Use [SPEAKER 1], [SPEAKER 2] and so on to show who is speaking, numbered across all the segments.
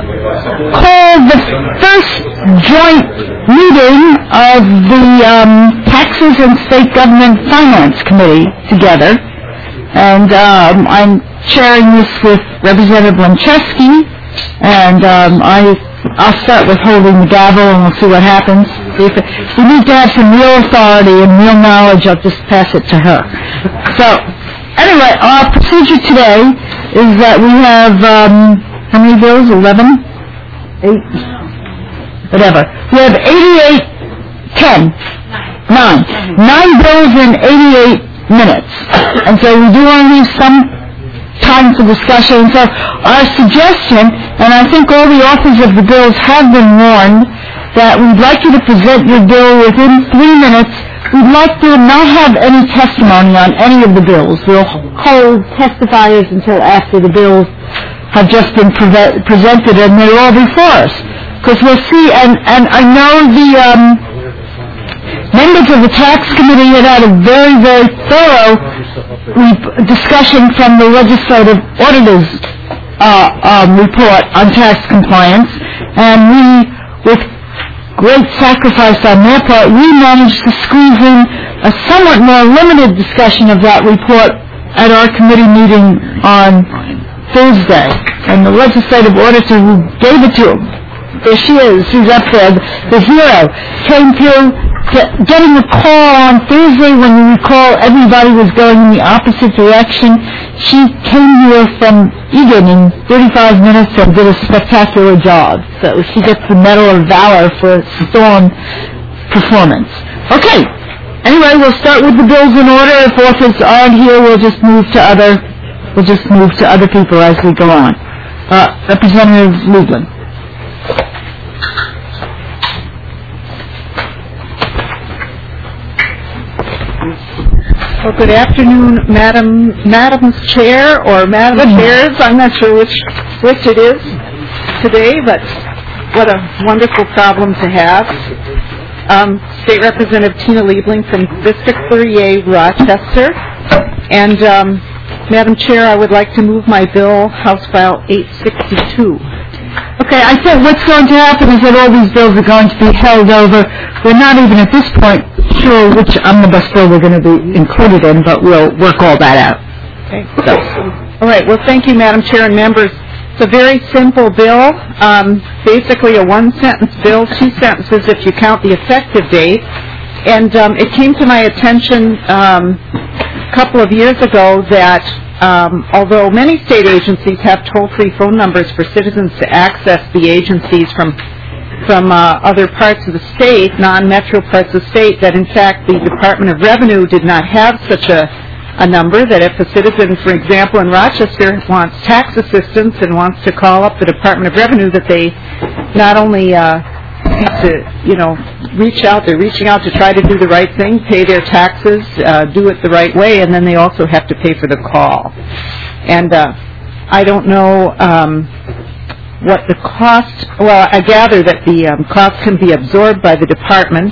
[SPEAKER 1] call the first joint meeting of the Taxes and State Government Finance Committee together. And I'm chairing this with Representative Lencheski, and I'll start with holding the gavel, and we'll see what happens. If we need to have some real authority and real knowledge, I'll just pass it to her. So, anyway, our procedure today is that we have, how many bills? 11? 8? Whatever. We have 88, 10, 9. 9 bills in 88 minutes. And so we do want to leave some time for discussion. So our suggestion, and I think all the authors of the bills have been warned, that we'd like you to present your bill within 3 minutes. We'd like to not have any testimony on any of the bills. We'll hold testifiers until after the bills have just been presented and they're all before us. Because we'll see, and I know the members of the Tax Committee had a very, very thorough discussion from the Legislative Auditor's report on tax compliance, and we, with great sacrifice on their part, we managed to squeeze in a somewhat more limited discussion of that report at our committee meeting on Thursday. And the Legislative Auditor who gave it to him, there she is, she's up there, the hero, came through getting a call on Thursday when you recall everybody was going in the opposite direction. She came here from Egan in 35 minutes and did a spectacular job. So she gets the Medal of Valor for storm performance. Okay. Anyway, we'll start with the bills in order. If authors aren't here, we'll just move to other people as we go on. Representative Lublin.
[SPEAKER 2] Well, good afternoon, Madam's Chair or Madam Chairs. I'm not sure which it is today, but what a wonderful problem to have. State Representative Tina Liebling from District 38, Rochester. And Madam Chair, I would like to move my bill, House File 862.
[SPEAKER 1] Okay, I think what's going to happen is that all these bills are going to be held over. We're not even at this point sure which omnibus bill we're going to be included in, but we'll work all that out.
[SPEAKER 2] Okay. So. All right. Well, thank you, Madam Chair and members. It's a very simple bill, basically a one-sentence bill, 2 sentences if you count the effective date. And it came to my attention a couple of years ago that although many state agencies have toll-free phone numbers for citizens to access the agencies from other parts of the state, non-metro parts of the state, that in fact the Department of Revenue did not have such a number, that if a citizen, for example, in Rochester wants tax assistance and wants to call up the Department of Revenue, that they not only have to, they're reaching out to try to do the right thing, pay their taxes, do it the right way, and then they also have to pay for the call. And I don't know what the cost, well, I gather that the cost can be absorbed by the department.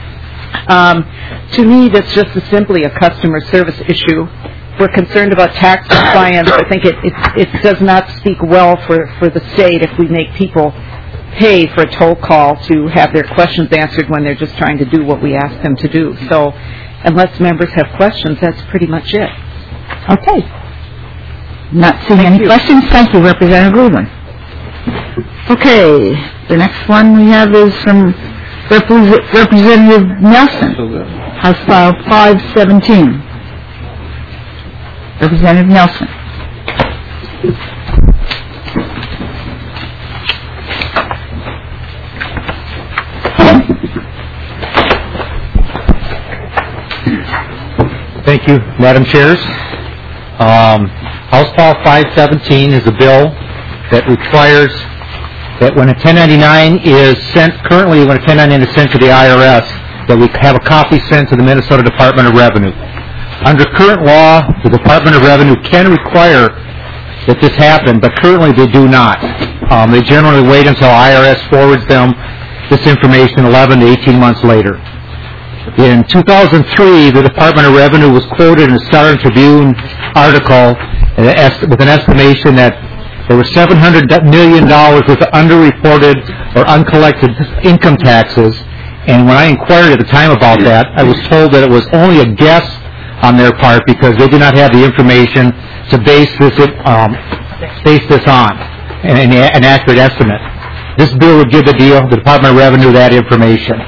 [SPEAKER 2] To me, that's just simply a customer service issue. We're concerned about tax compliance. I think it does not speak well for the state if we make people pay for a toll call to have their questions answered when they're just trying to do what we ask them to do. So unless members have questions, that's pretty much it.
[SPEAKER 1] Okay. Not seeing any questions. Thank you, Representative Rubin. Okay. The next one we have is from Representative Nelson, House File 517. Representative Nelson.
[SPEAKER 3] Thank you, Madam Chairs. House File 517 is a bill that requires that when a 1099 is sent, currently when a 1099 is sent to the IRS, that we have a copy sent to the Minnesota Department of Revenue. Under current law, the Department of Revenue can require that this happen, but currently they do not. They generally wait until IRS forwards them this information 11 to 18 months later. In 2003, the Department of Revenue was quoted in a Star Tribune article with an estimation that there was $700 million worth of underreported or uncollected income taxes. And when I inquired at the time about that, I was told that it was only a guess on their part because they did not have the information to base this on, an accurate estimate. This bill would give the Department of Revenue that information.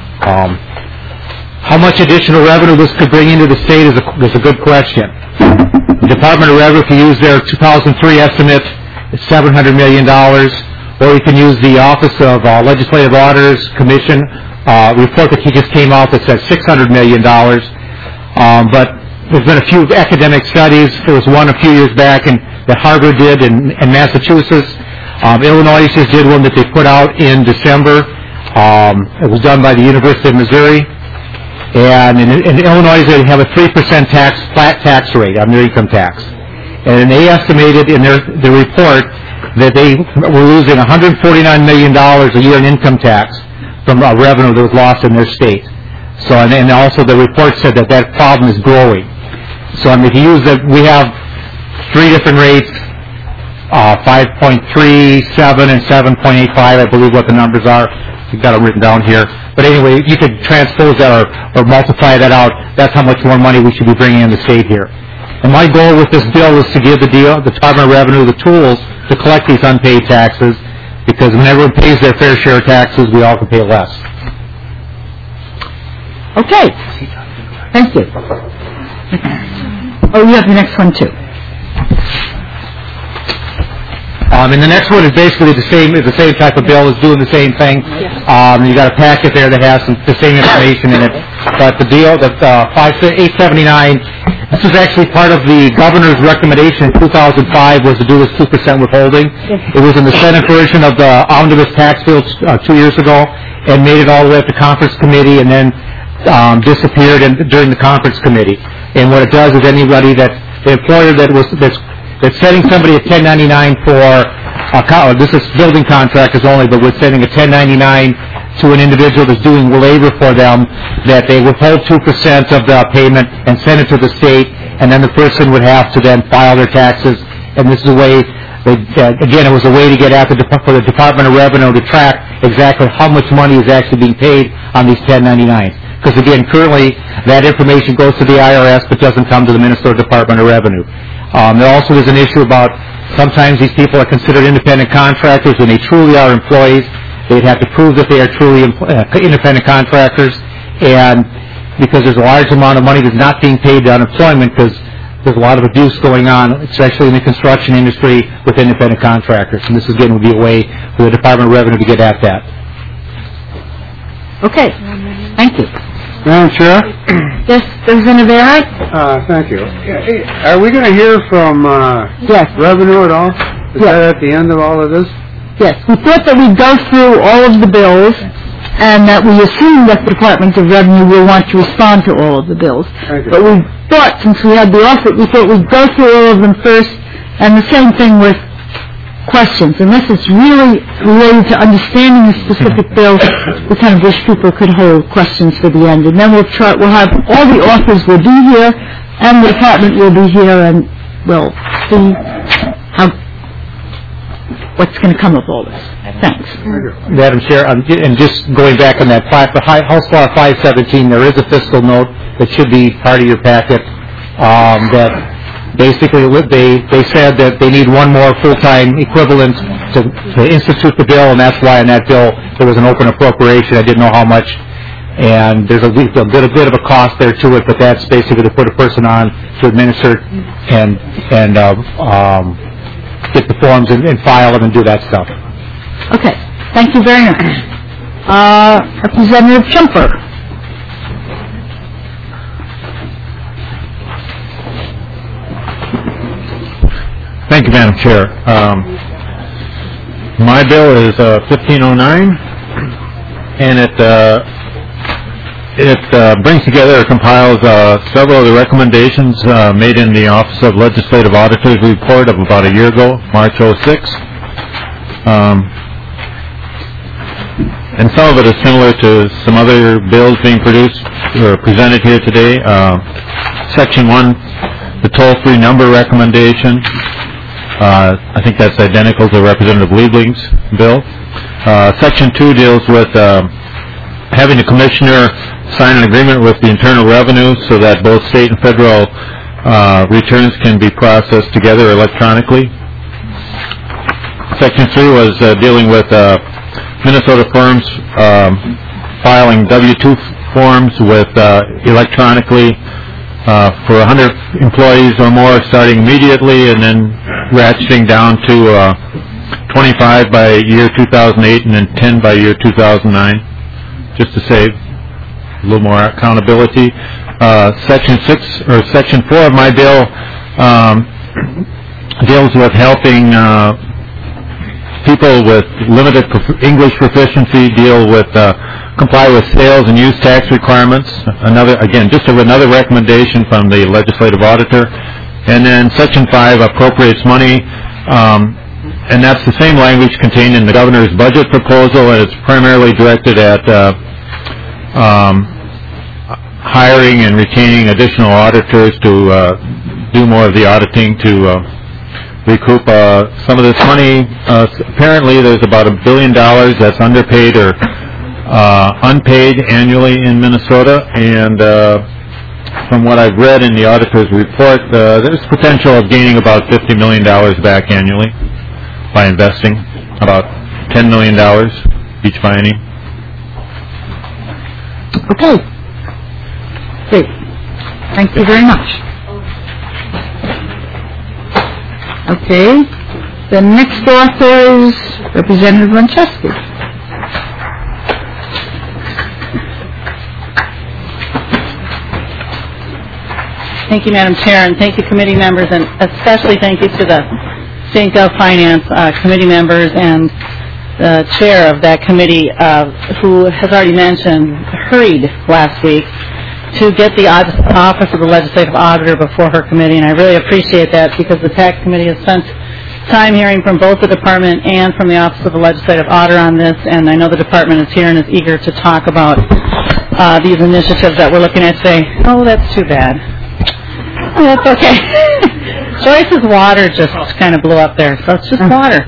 [SPEAKER 3] How much additional revenue this could bring into the state is a good question. The Department of Revenue can use their 2003 estimate, it's $700 million, or you can use the Office of Legislative Auditors Commission report that just came out that says $600 million. But there's been a few academic studies. There was one a few years back that Harvard did in Massachusetts. Illinois just did one that they put out in December. It was done by the University of Missouri. And in Illinois, they have a 3% flat tax rate on their income tax. And they estimated in their report that they were losing $149 million a year in income tax from revenue that was lost in their state. So, and also the report said that problem is growing. So, I mean, if you use we have three different rates, 5.37 and 7.85, I believe what the numbers are. You've got them written down here. But anyway, you could transpose that or multiply that out. That's how much more money we should be bringing in the state here. And my goal with this bill is to give the Department of Revenue the tools to collect these unpaid taxes, because when everyone pays their fair share of taxes, we all can pay less.
[SPEAKER 1] Okay. Thank you. Oh, you have the next one, too.
[SPEAKER 3] And the next one is basically the same type of bill, is doing the same thing. You got a packet there that has the same information in it. But the deal, the 879, this was actually part of the governor's recommendation in 2005 was to do this 2% withholding. It was in the Senate version of the omnibus tax bill 2 years ago, and made it all the way up to conference committee, and then disappeared during the conference committee. And what it does is anybody the employer that's sending somebody a 1099 this is building contractors only, but we're sending a 1099 to an individual that's doing labor for them, that they withhold 2% of the payment and send it to the state, and then the person would have to then file their taxes. And this is a way, again, it was a way to get for the Department of Revenue to track exactly how much money is actually being paid on these 1099s. Because again, currently that information goes to the IRS but doesn't come to the Minnesota Department of Revenue. There also is an issue about sometimes these people are considered independent contractors when they truly are employees. They'd have to prove that they are truly independent contractors, and because there's a large amount of money that's not being paid to unemployment because there's a lot of abuse going on, especially in the construction industry with independent contractors. And this again would be a way for the Department of Revenue to get at that.
[SPEAKER 1] Okay. Thank you.
[SPEAKER 4] Madam Chair?
[SPEAKER 1] Yes, Representative Barrett?
[SPEAKER 4] Thank you. Are we going to hear from Revenue at all? Is that at the end of all of this?
[SPEAKER 1] Yes. We thought that we'd go through all of the bills, and that we assume that the Department of Revenue will want to respond to all of the bills. But we thought, since we had the offer, we thought we'd go through all of them first, and the same thing with questions. Unless it's really related to understanding the specific bill, we kind of wish people could hold questions for the end. And then we'll have all the authors will be here, and the department will be here, and we'll see what's going to come of all this. Thanks.
[SPEAKER 3] Madam Chair, and just going back on that, House Law 517, there is a fiscal note that should be part of your packet that basically they said that they need one more full-time equivalent to institute the bill, and that's why in that bill there was an open appropriation. I didn't know how much, and there's a bit of a cost there to it, but that's basically to put a person on to administer and get the forms and file them and do that stuff.
[SPEAKER 1] Okay. Thank you very much. Representative Schumper.
[SPEAKER 5] Thank you, Madam Chair. My bill is 1509, and it brings together or compiles several of the recommendations made in the Office of Legislative Auditors report of about a year ago, March 06. And some of it is similar to some other bills being produced or presented here today. Section 1, the toll-free number recommendation. I think that's identical to Representative Liebling's bill. Section 2 deals with having the commissioner sign an agreement with the Internal Revenue so that both state and federal returns can be processed together electronically. Section 3 was dealing with Minnesota firms filing W-2 forms with electronically for 100 employees or more, starting immediately and then ratcheting down to 25 by year 2008 and then 10 by year 2009, just to save a little more accountability. Section 4 of my bill deals with helping people with limited English proficiency comply with sales and use tax requirements. Just another recommendation from the legislative auditor. And then Section 5 appropriates money, and that's the same language contained in the governor's budget proposal, and it's primarily directed at hiring and retaining additional auditors to do more of the auditing to recoup some of this money. Apparently there's about $1 billion that's underpaid or unpaid annually in Minnesota, and from what I've read in the auditor's report, there's potential of gaining about $50 million back annually by investing about $10 million each biennium.
[SPEAKER 1] Okay. Great. Thank you very much. Okay. The next author is Representative Winchester.
[SPEAKER 2] Thank you, Madam Chair, and thank you, committee members, and especially thank you to the State Gov Finance committee members and the chair of that committee, who has already mentioned, hurried last week to get the Office of the Legislative Auditor before her committee, and I really appreciate that because the Tax Committee has spent time hearing from both the department and from the Office of the Legislative Auditor on this, and I know the department is here and is eager to talk about these initiatives that we're looking at today. Oh, that's too bad. Oh, that's okay. Joyce's water just kind of blew up there, so it's just water.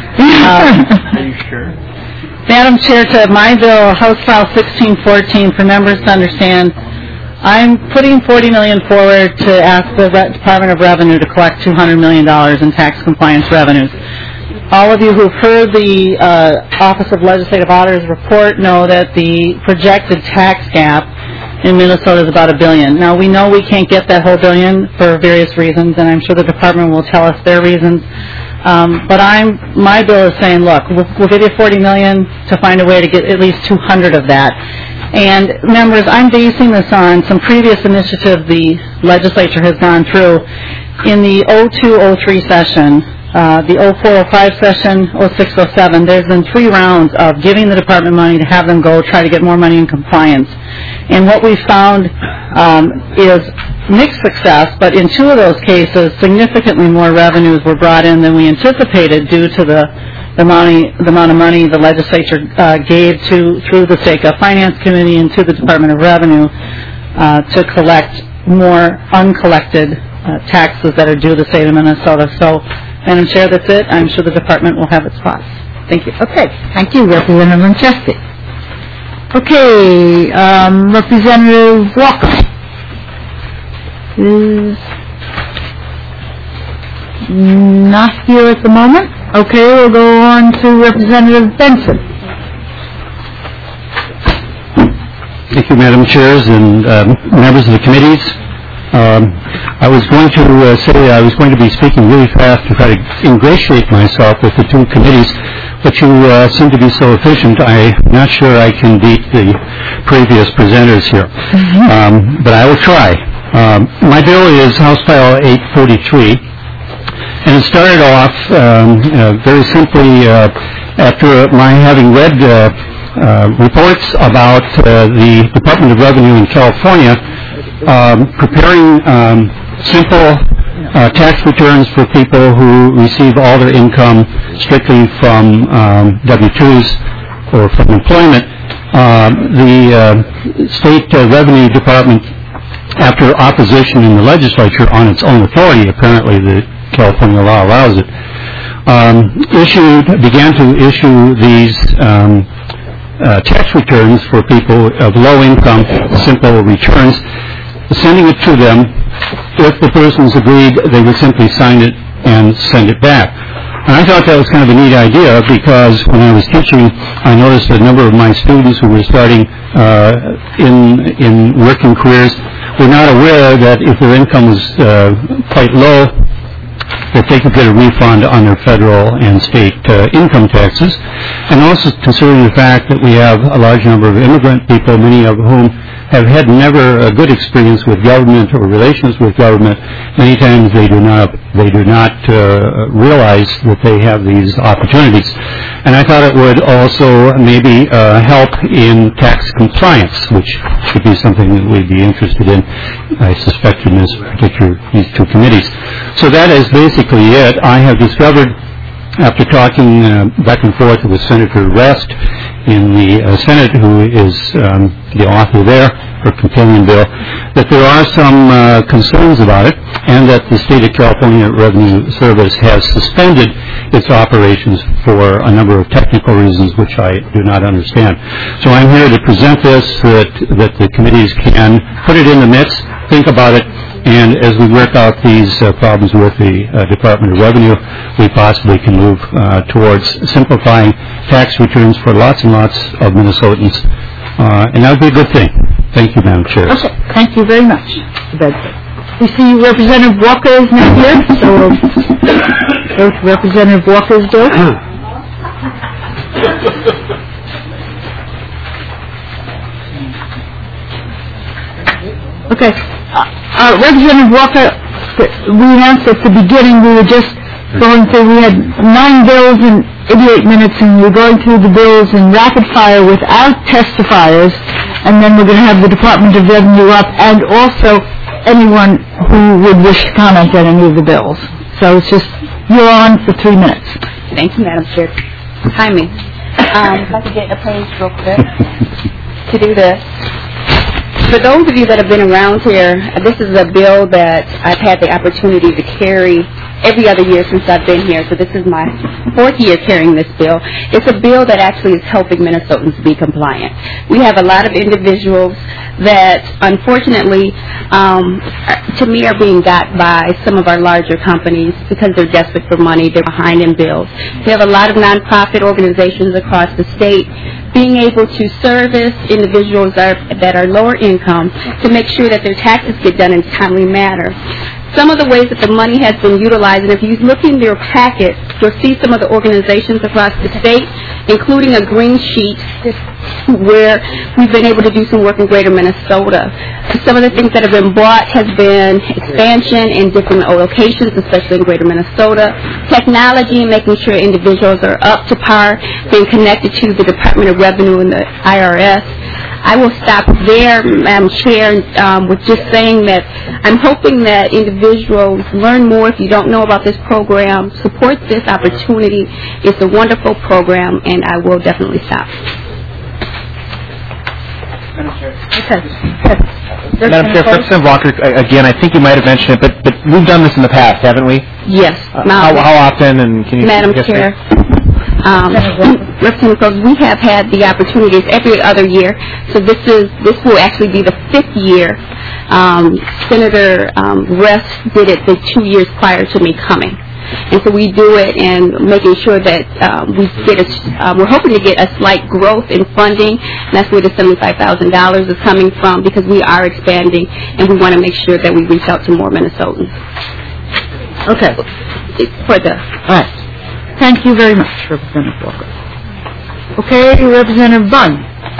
[SPEAKER 4] Are you sure?
[SPEAKER 2] Madam Chair, to my bill, House File 1614, for members to understand, I'm putting $40 million forward to ask the Department of Revenue to collect $200 million in tax compliance revenues. All of you who've heard the Office of Legislative Auditor's report know that the projected tax gap in Minnesota is about $1 billion. Now, we know we can't get that whole $1 billion for various reasons, and I'm sure the department will tell us their reasons. But my bill is saying, look, we'll give you $40 million to find a way to get at least 200 of that. And members, I'm basing this on some previous initiative the legislature has gone through in the 02-03 session, the 04-05 session, 06-07. There's been 3 rounds of giving the department money to have them go try to get more money in compliance. And what we found is mixed success, but in 2 of those cases, significantly more revenues were brought in than we anticipated due to the amount of money the legislature gave through the State Gov Finance Committee and to the Department of Revenue to collect more uncollected taxes that are due the state of Minnesota. So, Madam Chair, that's it. I'm sure the department will have its thoughts. Thank you.
[SPEAKER 1] Okay. Thank you, Representative Winchester. Okay. Representative Walker is not here at the moment. Okay, we'll go on to Representative Benson.
[SPEAKER 6] Thank you, Madam Chairs and members of the committees. I was going to say I was going to be speaking really fast to try to ingratiate myself with the 2 committees, but you seem to be so efficient, I'm not sure I can beat the previous presenters here. But I will try. My bill is House File 843, and it started off very simply after my having read reports about the Department of Revenue in California preparing simple tax returns for people who receive all their income strictly from W-2s or from employment. The State Revenue Department, after opposition in the legislature on its own authority, apparently the California law allows it, began to issue these tax returns for people of low income, simple returns, sending it to them. If the persons agreed, they would simply sign it and send it back. And I thought that was kind of a neat idea because when I was teaching, I noticed a number of my students who were starting in working careers were not aware that if their income was quite low, that they could get a refund on their federal and state income taxes. And also considering the fact that we have a large number of immigrant people, many of whom have had never a good experience with government or relations with government, many times they do not realize that they have these opportunities. And I thought it would also maybe help in tax compliance, which should be something that we'd be interested in, I suspect, in these two committees. So that is basically it. I have discovered, after talking back and forth with Senator Rest in the Senate, who is the author there, her companion bill, that there are some concerns about it, and that the State of California Revenue Service has suspended its operations for a number of technical reasons which I do not understand. So I'm here to present this so that the committees can put it in the mix, think about it, and as we work out these problems with the Department of Revenue, we possibly can move towards simplifying tax returns for lots and lots of Minnesotans, and that would be a good thing. Thank you, Madam Chair.
[SPEAKER 1] Okay, thank you very much. We see Representative Walker is not here, so we'll go to Representative Walker's bill. Okay. Representative Walker, we announced at the beginning we were just going through, we had 9 bills in 88 minutes, and we were going through the bills in rapid fire without testifiers, and then we're going to have the Department of Revenue up, and also anyone who would wish to comment on any of the bills. So it's just, you're on for 3 minutes.
[SPEAKER 7] Thank you, Madam Chair. Timing. If I could get a page real quick to do this. For those of you that have been around here, this is a bill that I've had the opportunity to carry every other year since I've been here. So this is my 4th year carrying this bill. It's a bill that actually is helping Minnesotans be compliant. We have a lot of individuals that, unfortunately, to me, are being got by some of our larger companies because they're desperate for money. They're behind in bills. We have a lot of nonprofit organizations across the state being able to service individuals that are lower income to make sure that their taxes get done in a timely manner. Some of the ways that the money has been utilized, and if you look in your packet, you'll see some of the organizations across the state, including a green sheet where we've been able to do some work in Greater Minnesota. Some of the things that have been brought has been expansion in different locations, especially in Greater Minnesota, technology, making sure individuals are up to par, being connected to the Department of Revenue and the IRS. I will stop there, Madam Chair, with just saying that I'm hoping that individuals learn more. If you don't know about this program, support this opportunity. It's a wonderful program, and I will definitely stop.
[SPEAKER 8] Madam Chair.
[SPEAKER 1] Okay.
[SPEAKER 8] Madam Chair, Representative Walker, again, I think you might have mentioned it, but we've done this in the past, haven't we?
[SPEAKER 7] Yes.
[SPEAKER 8] How often? And can you?
[SPEAKER 7] Madam Chair. Representative, we have had the opportunities every other year, so this will actually be the 5th year. Senator Rest did it the 2 years prior to me coming. And so we do it and making sure that we're hoping to get a slight growth in funding, and that's where the $75,000 is coming from, because we are expanding and we want to make sure that we reach out to more Minnesotans.
[SPEAKER 1] Okay.
[SPEAKER 7] All
[SPEAKER 1] right. Thank you very much, Representative Walker. Okay, Representative Bunn.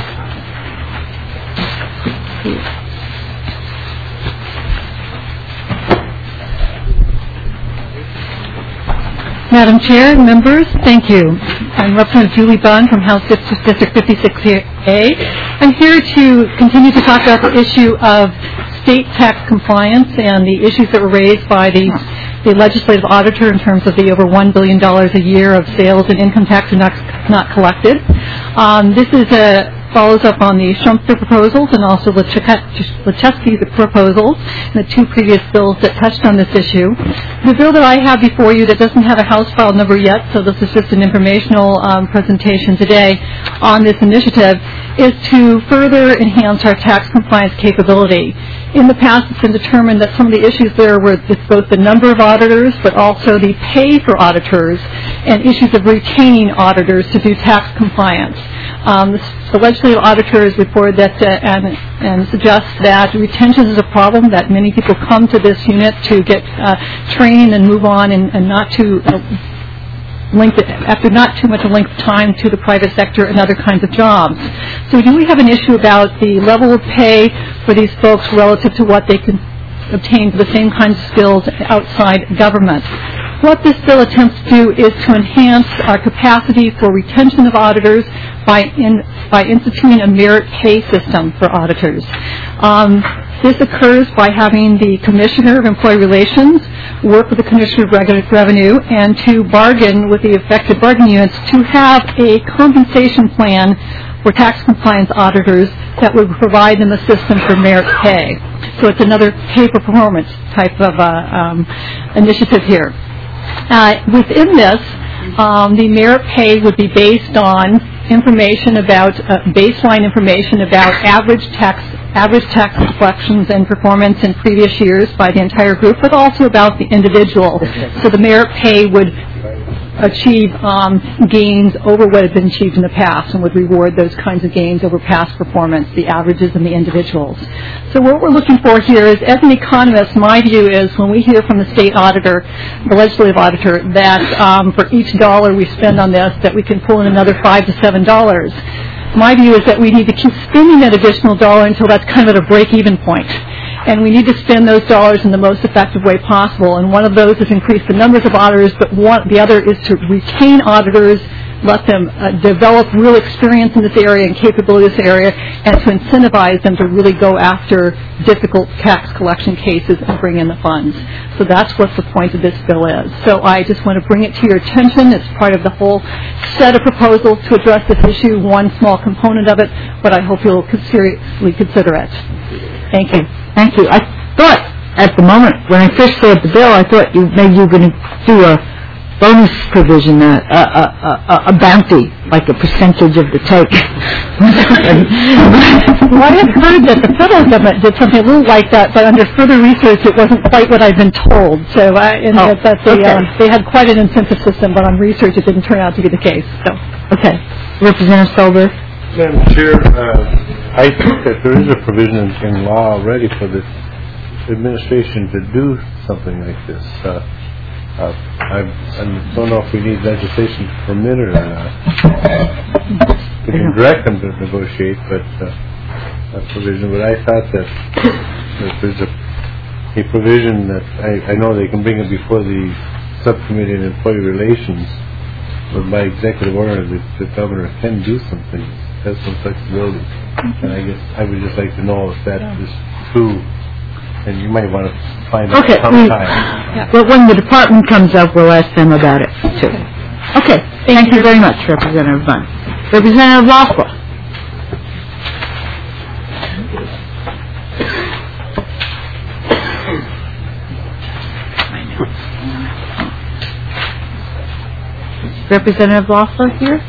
[SPEAKER 9] Madam Chair, members, thank you. I'm Representative Julie Bunn from House District 56A. I'm here to continue to talk about the issue of state tax compliance and the issues that were raised by the legislative auditor in terms of the over $1 billion a year of sales and income tax not collected. This is follows up on the Schumpeter proposals and also Lechewski's proposals, and the two previous bills that touched on this issue. The bill that I have before you that doesn't have a House file number yet, so this is just an informational presentation today on this initiative, is to further enhance our tax compliance capability. In the past, it's been determined that some of the issues there were both the number of auditors, but also the pay for auditors, and issues of retaining auditors to do tax compliance. The legislative auditors reported that and suggest that retention is a problem, that many people come to this unit to get training and move on and not to after not too much a length of time to the private sector and other kinds of jobs. So do we have an issue about the level of pay for these folks relative to what they can obtain for the same kinds of skills outside government? What this bill attempts to do is to enhance our capacity for retention of auditors by instituting a merit pay system for auditors. This occurs by having the Commissioner of Employee Relations work with the Commissioner of Revenue and to bargain with the affected bargaining units to have a compensation plan for tax compliance auditors that would provide them a system for merit pay. So it's another pay-for-performance type of initiative here. Within this, the merit pay would be based on information about baseline information about average tax collections and performance in previous years by the entire group, but also about the individual. So the merit pay would achieve gains over what had been achieved in the past and would reward those kinds of gains over past performance, the averages and the individuals. So what we're looking for here is, as an economist, my view is when we hear from the state auditor, the legislative auditor, that for each dollar we spend on this, that we can pull in another $5 to $7. My view is that we need to keep spending that additional dollar until that's kind of at a break-even point. And we need to spend those dollars in the most effective way possible. And one of those is increase the numbers of auditors, but the other is to retain auditors, let them develop real experience in this area and capability in this area, and to incentivize them to really go after difficult tax collection cases and bring in the funds. So that's what the point of this bill is. So I just want to bring it to your attention. It's part of the whole set of proposals to address this issue, one small component of it, but I hope you'll seriously consider it. Thank you.
[SPEAKER 1] Thank you. I thought at the moment, when I first saw the bill, I thought maybe you were going to do a bonus provision, a bounty, like a percentage of the take.
[SPEAKER 9] Well, I have heard that the federal government did something a little like that, but under further research, it wasn't quite what I've been told. So they had quite an incentive system, but on research, it didn't turn out to be the case. So,
[SPEAKER 1] okay. Representative Solberg.
[SPEAKER 10] Madam Chair, I think that there is a provision in law already for the administration to do something like this. I don't know if we need legislation to permit it or not. We can direct them to negotiate, but a provision. But I thought that there's a provision that I know they can bring it before the subcommittee on employee relations, but by executive order, the governor can do something. Has some flexibility, and I guess I would just like to know if that is true, and you might want to find out sometime.
[SPEAKER 1] But when the department comes up, we'll ask them about it, too. Okay, thank you very much, Representative Bunn. Representative Loeffler. Representative Loeffler here?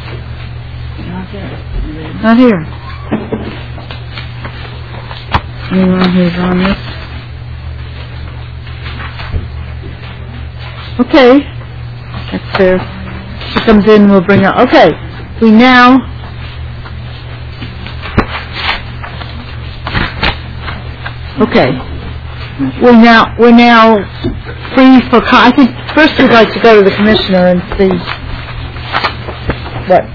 [SPEAKER 1] Not here. Anyone who's on this? Okay. That's fair. She comes in, we'll bring her. Okay. We're now free for. I think first we'd like to go to the commissioner and see what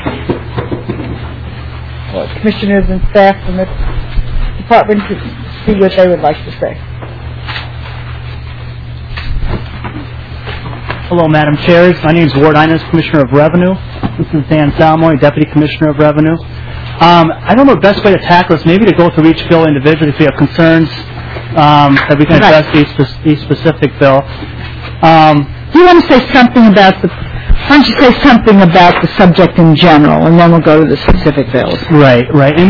[SPEAKER 1] commissioners and staff from the department to see what they would like to say.
[SPEAKER 11] Hello, Madam Chairs. My name is Ward Innes, Commissioner of Revenue. This is Dan Salmoy, Deputy Commissioner of Revenue. I don't know the best way to tackle this. Maybe to go through each bill individually if we have concerns that we can address each specific bill.
[SPEAKER 1] Do you want to say something about Why don't you say something about the subject in general, and then we'll go to the specific bills.
[SPEAKER 11] Right. And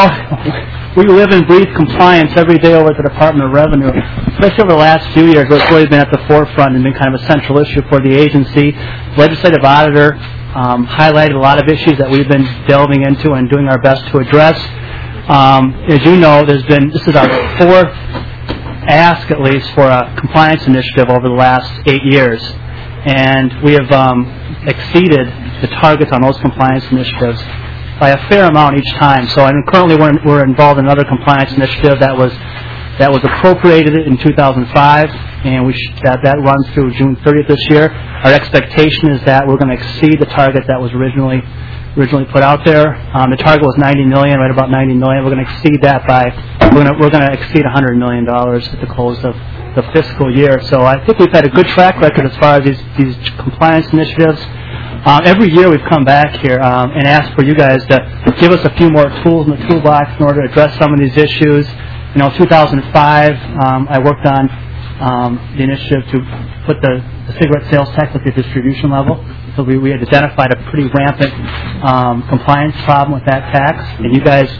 [SPEAKER 11] we live and breathe compliance every day over at the Department of Revenue, especially over the last few years where it's really been at the forefront and been kind of a central issue for the agency. Legislative auditor highlighted a lot of issues that we've been delving into and doing our best to address. As you know, this is our fourth ask, at least, for a compliance initiative over the last 8 years. And we have exceeded the targets on those compliance initiatives by a fair amount each time. So currently we're involved in another compliance initiative that was appropriated in 2005, and that runs through June 30th this year. Our expectation is that we're going to exceed the target that was originally put out there. The target was $90 million, right about $90 million. We're going to exceed that we're going to exceed $100 million at the close of the fiscal year. So I think we've had a good track record as far as these compliance initiatives. Every year we've come back here and asked for you guys to give us a few more tools in the toolbox in order to address some of these issues. 2005, I worked on the initiative to put the cigarette sales tax at the distribution level. So we had identified a pretty rampant compliance problem with that tax, and you guys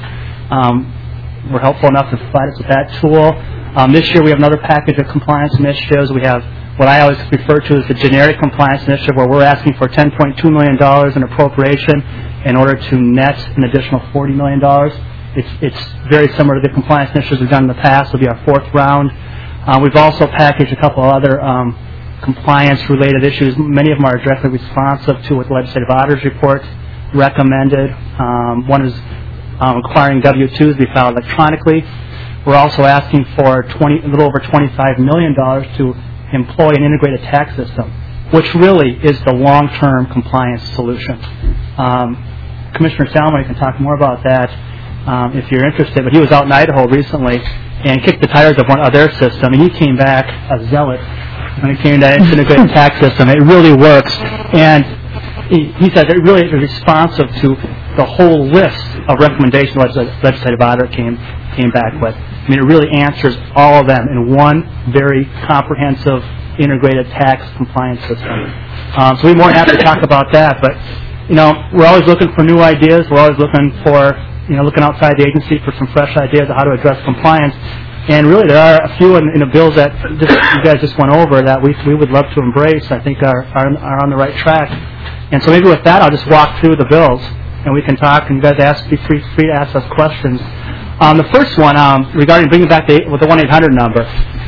[SPEAKER 11] were helpful enough to provide us with that tool. This year we have another package of compliance initiatives. We have what I always refer to as the generic compliance initiative, where we're asking for $10.2 million in appropriation in order to net an additional $40 million. It's very similar to the compliance initiatives we've done in the past. It'll be our fourth round. We've also packaged a couple of other compliance-related issues. Many of them are directly responsive to what the Legislative Auditor's Report recommended. One is requiring W-2s to be filed electronically. We're also asking for a little over $25 million to employ an integrated tax system, which really is the long-term compliance solution. Commissioner Salmon can talk more about that if you're interested, but he was out in Idaho recently and kicked the tires of their system, and he came back a zealot when it came to that integrated tax system. It really works, and he said it really is responsive to the whole list of recommendations the legislative auditor came back with. I mean, it really answers all of them in one very comprehensive integrated tax compliance system. So we're more than happy to talk about that, but we're always looking for new ideas. We're always looking for looking outside the agency for some fresh ideas of how to address compliance. And really, there are a few in the bills that you guys just went over that we would love to embrace. I think are on the right track. And so maybe with that, I'll just walk through the bills, and we can talk, and you guys be free to ask us questions. The first one, regarding bringing back the 1-800 number.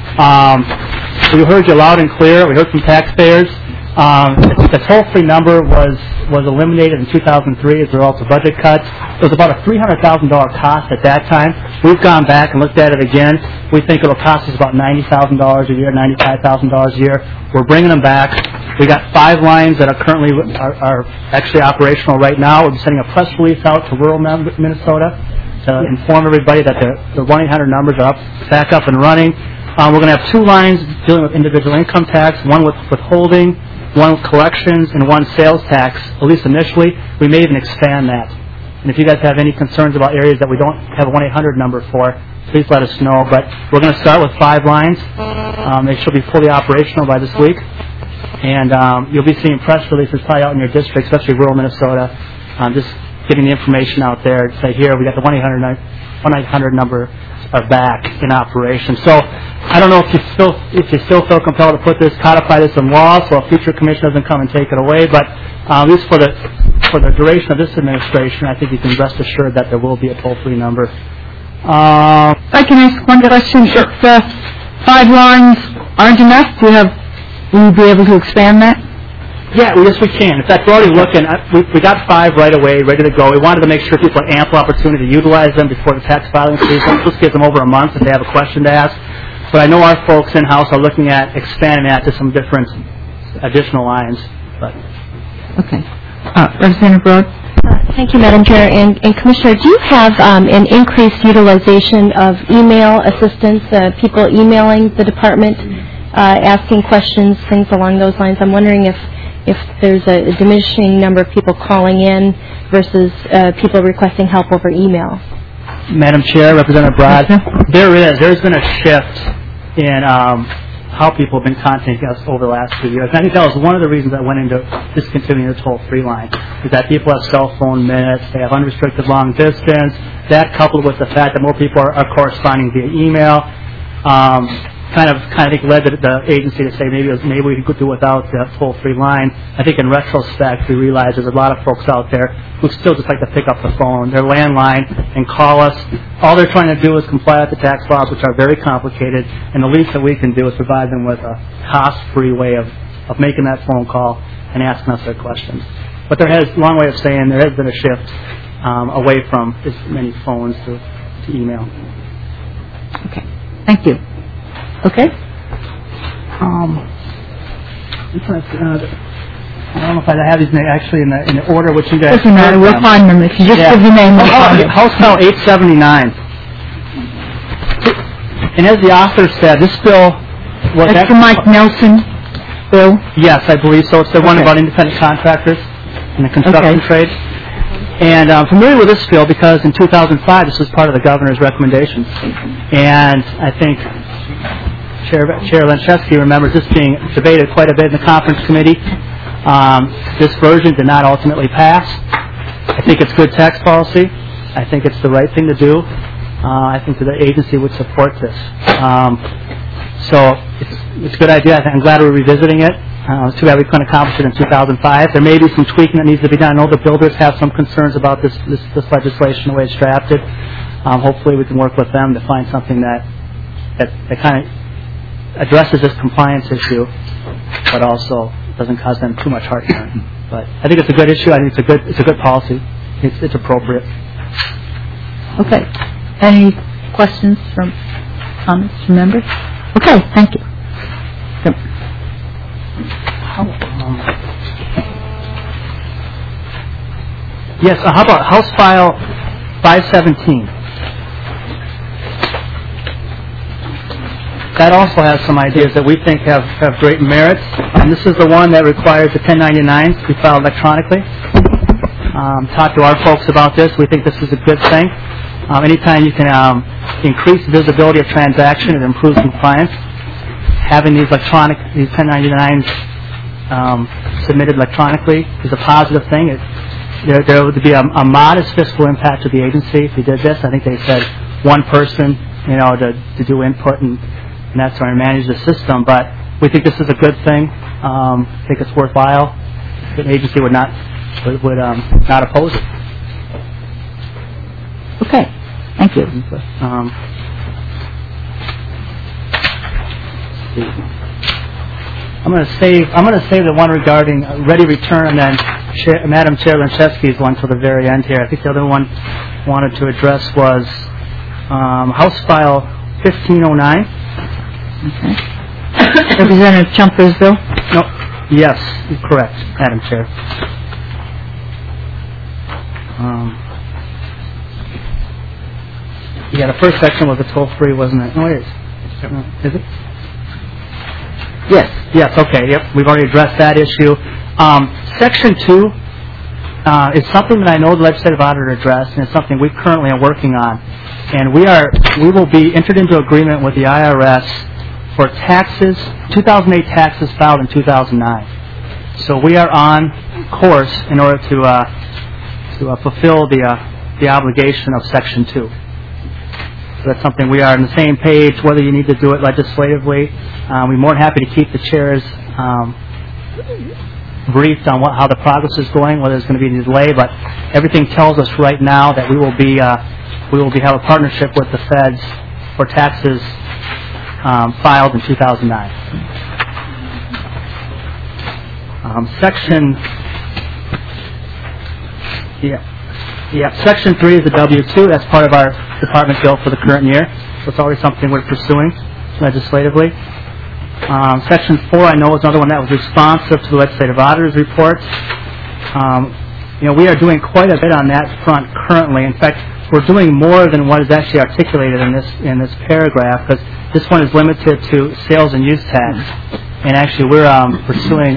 [SPEAKER 11] We heard you loud and clear. We heard from taxpayers. The toll-free number was eliminated in 2003 as a result of budget cuts. It was about a $300,000 cost at that time. We've gone back and looked at it again. We think it'll cost us about $90,000 a year, $95,000 a year. We're bringing them back. We got 5 lines that are currently are actually operational right now. We're sending a press release out to rural Minnesota to inform everybody that the 1-800 numbers are back up and running. We're going to have 2 lines dealing with individual income tax, one with withholding, one with collections, and one sales tax, at least initially. We may even expand that. And if you guys have any concerns about areas that we don't have a 1-800 number for, please let us know. But we're going to start with 5 lines. They should be fully operational by this week. And you'll be seeing press releases probably out in your district, especially rural Minnesota, just getting the information out there to say, here, we got the 1-800 number are back in operation. So I don't know if you still feel compelled to codify this in law, so a future commission doesn't come and take it away. But at least for the duration of this administration, I think you can rest assured that there will be a toll-free number.
[SPEAKER 1] I can ask one question. Sure. If 5 lines aren't enough, will you be able to expand that?
[SPEAKER 11] Yeah, yes, we can. In fact, we're already looking. We got 5 right away, ready to go. We wanted to make sure people had ample opportunity to utilize them before the tax filing season. Just give them over a month if they have a question to ask. But I know our folks in-house are looking at expanding that to some different additional lines. But.
[SPEAKER 1] Okay. Representative Broad.
[SPEAKER 12] Thank you, Madam Chair. And Commissioner, do you have an increased utilization of email assistance, people emailing the department, asking questions, things along those lines? I'm wondering if there's a diminishing number of people calling in versus people requesting help over email.
[SPEAKER 11] Madam Chair, Representative Broad, there's been a shift in how people have been contacting us over the last 2 years. And I think that was one of the reasons that went into discontinuing the toll-free line, is that people have cell phone minutes, they have unrestricted long distance. That coupled with the fact that more people are corresponding via email, kind of think led the agency to say maybe we could do without the toll-free line. I think in retrospect we realize there's a lot of folks out there who still just like to pick up the phone, their landline, and call us. All they're trying to do is comply with the tax laws, which are very complicated, and the least that we can do is provide them with a cost-free way of making that phone call and asking us their questions. But there has, long way of saying, there has been a shift away from as many phones to email.
[SPEAKER 1] Okay. Thank you. Okay.
[SPEAKER 11] I don't know if I have these actually in the order which you guys.
[SPEAKER 1] Doesn't matter. We'll find them. If you just give your name, we'll find it.
[SPEAKER 11] House File 879. And as the author said, this bill was.
[SPEAKER 1] That's the Mike Nelson bill.
[SPEAKER 11] Yes, I believe so. It's the one about independent contractors in the construction trade. And I'm familiar with this bill because in 2005 this was part of the governor's recommendations, and I think Chair Lenchesky remembers this being debated quite a bit in the conference committee. This version did not ultimately pass. I think it's good tax policy. I think it's the right thing to do. I think that the agency would support this. So it's a good idea. I'm glad we're revisiting it. It's too bad we couldn't accomplish it in 2005. There may be some tweaking that needs to be done. I know the builders have some concerns about this legislation, the way it's drafted. Hopefully we can work with them to find something that kind of addresses this compliance issue, but also doesn't cause them too much heartburn. But I think it's a good issue. I think it's a good policy. It's appropriate.
[SPEAKER 1] Okay. Any questions from comments from members? Okay. Thank you.
[SPEAKER 11] Yes. How about House File 517? That also has some ideas that we think have great merit. This is the one that requires the 1099s to be filed electronically. Talked to our folks about this. We think this is a good thing. Anytime you can increase visibility of transaction, it improves compliance. Having these 1099s submitted electronically is a positive thing. There would be a modest fiscal impact to the agency if you did this. I think they said one person, to do input and that's how we manage the system. But we think this is a good thing. I think it's worthwhile. The agency would not oppose it.
[SPEAKER 1] Okay. Thank you.
[SPEAKER 11] I'm going to save the one regarding ready return and then Madam Chair Lenchesky's one till the very end here. I think the other one I wanted to address was House File 1509.
[SPEAKER 1] Okay. Representative Chumper's bill?
[SPEAKER 11] No. Yes, correct, Madam Chair. The first section was the toll-free, wasn't it? No, it is. Is it?
[SPEAKER 1] Yes.
[SPEAKER 11] Yes, okay, yep. We've already addressed that issue. Section 2 is something that I know the legislative auditor addressed, and it's something we currently are working on. And we will be entered into agreement with the IRS for 2008 taxes filed in 2009. So we are on course in order to fulfill the obligation of Section 2. So that's something we are on the same page, whether you need to do it legislatively. We're more than happy to keep the chairs briefed on how the progress is going, whether there's going to be any delay, but everything tells us right now that we will have a partnership with the feds for taxes filed in 2009. Section 3 is the W-2. That's part of our department bill for the current year. So it's already something we're pursuing legislatively. Section 4, I know, is another one that was responsive to the legislative auditor's report. We are doing quite a bit on that front currently. In fact, we're doing more than what is actually articulated in this paragraph, because this one is limited to sales and use tax. And actually, we're pursuing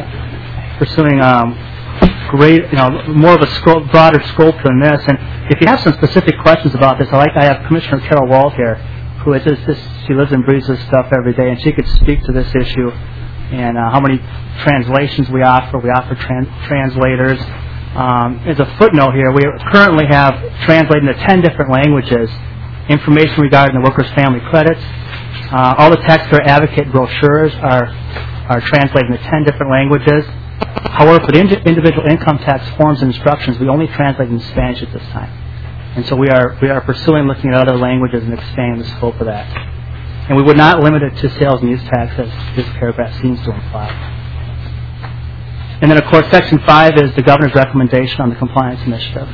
[SPEAKER 11] more of a broader scope than this. And if you have some specific questions about this, I have Commissioner Carol Wall here, who is this, she lives and breathes this stuff every day, and she could speak to this issue and how many translations we offer. We offer translators. As a footnote here, we currently have translated into 10 different languages information regarding the workers' family credits. All the taxpayer advocate brochures are translated into 10 different languages. However, for the individual income tax forms and instructions, we only translate in Spanish at this time. And so we are pursuing looking at other languages and expanding the scope of that. And we would not limit it to sales and use tax, as this paragraph seems to imply. And then, of course, Section 5 is the Governor's recommendation on the compliance initiative.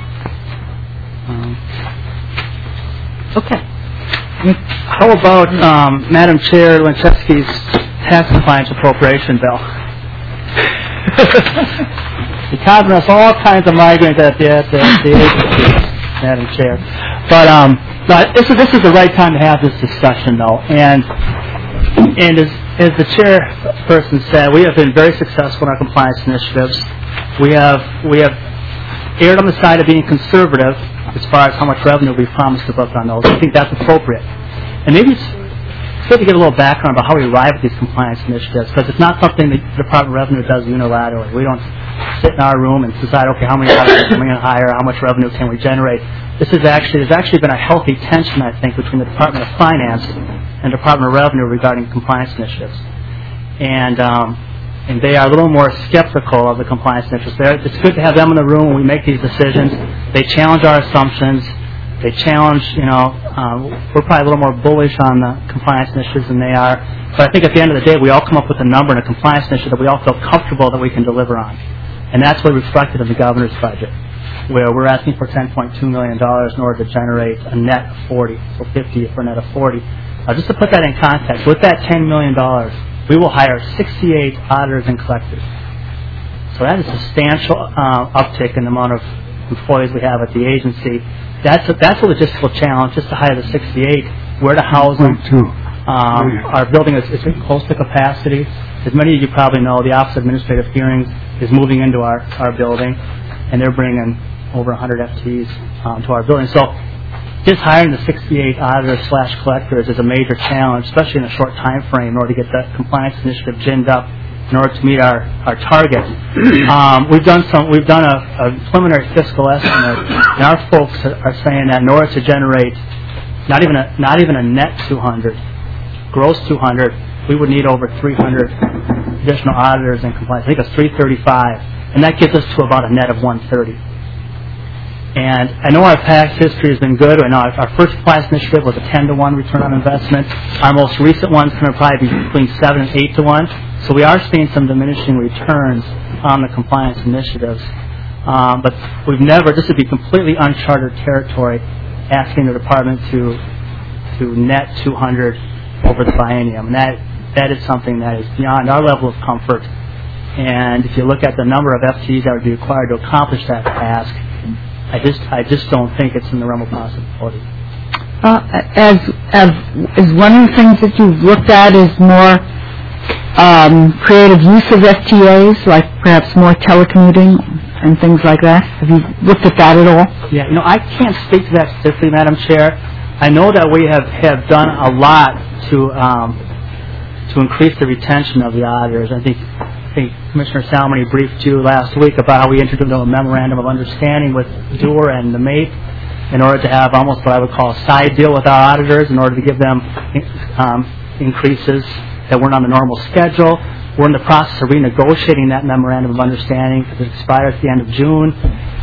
[SPEAKER 1] Okay.
[SPEAKER 11] How about Madam Chair Lenchevsky's tax compliance appropriation bill? It causing us all kinds of migraines at the agency, Madam Chair. But this is the right time to have this discussion, though. And as the chairperson said, we have been very successful in our compliance initiatives. We have erred on the side of being conservative as far as how much revenue we promised to book on those. I think that's appropriate. And maybe it's good to give a little background about how we arrive at these compliance initiatives, because it's not something the Department of Revenue does unilaterally. We don't sit in our room and decide, okay, how many auditors are we going to hire, how much revenue can we generate. There's actually been a healthy tension, I think, between the Department of Finance and Department of Revenue regarding compliance initiatives. And they are a little more skeptical of the compliance initiatives. It's good to have them in the room when we make these decisions. They challenge our assumptions. They challenge, we're probably a little more bullish on the compliance initiatives than they are. But I think at the end of the day, we all come up with a number in a compliance initiative that we all feel comfortable that we can deliver on. And that's what reflected in the governor's budget, where we're asking for $10.2 million in order to generate a net of 40, so 50 for a net of 40. Just to put that in context, with that $10 million, we will hire 68 auditors and collectors. So that is a substantial uptick in the amount of employees we have at the agency. That's a logistical challenge, just to hire the 68, where to house them. Our building is close to capacity. As many of you probably know, the Office of Administrative Hearings is moving into our building, and they're bringing over 100 FTEs to our building. So just hiring the 68 auditors/collectors is a major challenge, especially in a short time frame, in order to get the compliance initiative ginned up in order to meet our target. We've done a preliminary fiscal estimate, and our folks are saying that in order to generate not even a net 200, gross 200, we would need over 300 additional auditors and compliance. I think it's 335, and that gets us to about a net of 130. And I know our past history has been good. I know our first compliance initiative was a 10-to-1 return on investment. Our most recent one's going to probably be between 7 and 8-to-1. So we are seeing some diminishing returns on the compliance initiatives. But we've never, this would be completely uncharted territory, asking the department to net 200 over the biennium. And that is something that is beyond our level of comfort. And if you look at the number of FTEs that would be required to accomplish that task, I just don't think it's in the realm of possibility.
[SPEAKER 1] As one of the things that you've looked at is more creative use of FTAs, like perhaps more telecommuting and things like that. Have you looked at that at all?
[SPEAKER 11] Yeah, I can't speak to that specifically, Madam Chair. I know that we have done a lot to increase the retention of the auditors. I think Commissioner Salmony briefed you last week about how we entered into a memorandum of understanding with Dewar and the MAPE in order to have almost what I would call a side deal with our auditors in order to give them increases that weren't on the normal schedule. We're in the process of renegotiating that memorandum of understanding because it expires at the end of June.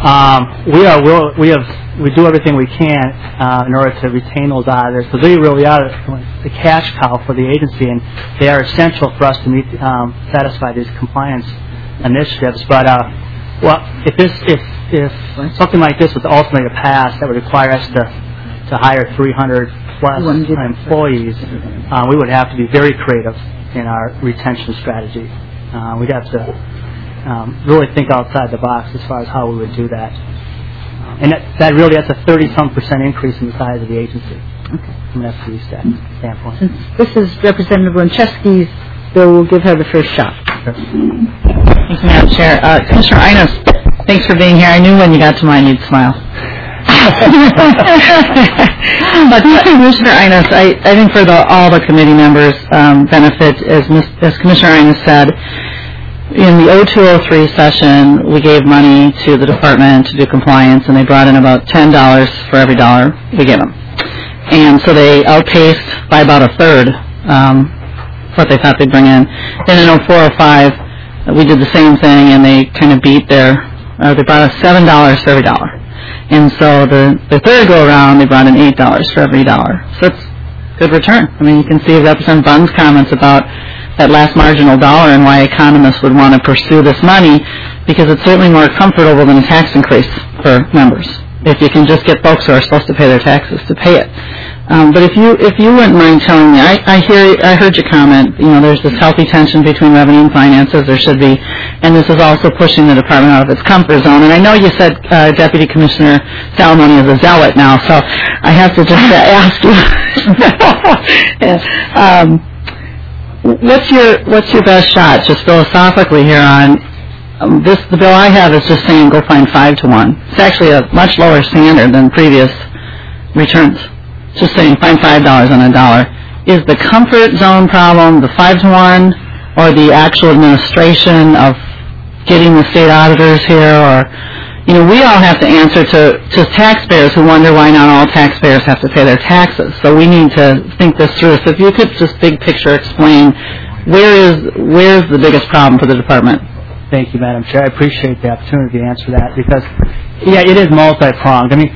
[SPEAKER 11] We do everything we can in order to retain those auditors because they really are the cash cow for the agency, and they are essential for us to satisfy these compliance initiatives. But if something like this was ultimately to pass, that would require us to hire 300 plus employees. We would have to be very creative in our retention strategy. We'd have to really think outside the box as far as how we would do that. And that's a 30-some% increase in the size of the agency from an FTE standpoint.
[SPEAKER 1] Since this is Representative Lenchevsky's bill, we'll give her the first shot.
[SPEAKER 11] Sure.
[SPEAKER 13] Thank you, Madam Chair. Commissioner Inos, thanks for being here. I knew when you got to mine you'd smile.
[SPEAKER 1] But Commissioner Innes, I think for all the committee members' benefit, as Commissioner Innes said, in the 0203 session, we gave money to the department to do compliance, and they brought in about $10 for every dollar we gave them. And so they outpaced by about a third what they thought they'd bring in. Then in 0405, we did the same thing, and they kind of beat they brought us $7 for every dollar. And so the third go-around, they brought in $8 for every dollar. So it's good return. I mean, you can see Representative Bunn's comments about that last marginal dollar and why economists would want to pursue this money, because it's certainly more comfortable than a tax increase for members. If you can just get folks who are supposed to pay their taxes to pay it. But if you wouldn't mind telling me, I heard your comment. You know, there's this healthy tension between revenue and finances. There should be, and this is also pushing the department out of its comfort zone. And I know you said Deputy Commissioner Salamone is a zealot now, so I have to just ask you, what's your best shot, just philosophically here on this? The bill I have is just saying go find 5 to 1. It's actually a much lower standard than previous returns. Just saying find $5 on a dollar. Is the comfort zone problem the 5 to 1, or the actual administration of getting the state auditors here? Or, you know, we all have to answer to taxpayers who wonder why not all taxpayers have to pay their taxes. So we need to think this through. So if you could just big picture explain where's the biggest problem for the department?
[SPEAKER 11] Thank you, Madam Chair. I appreciate the opportunity to answer that because, yeah, it is multi-pronged. I mean,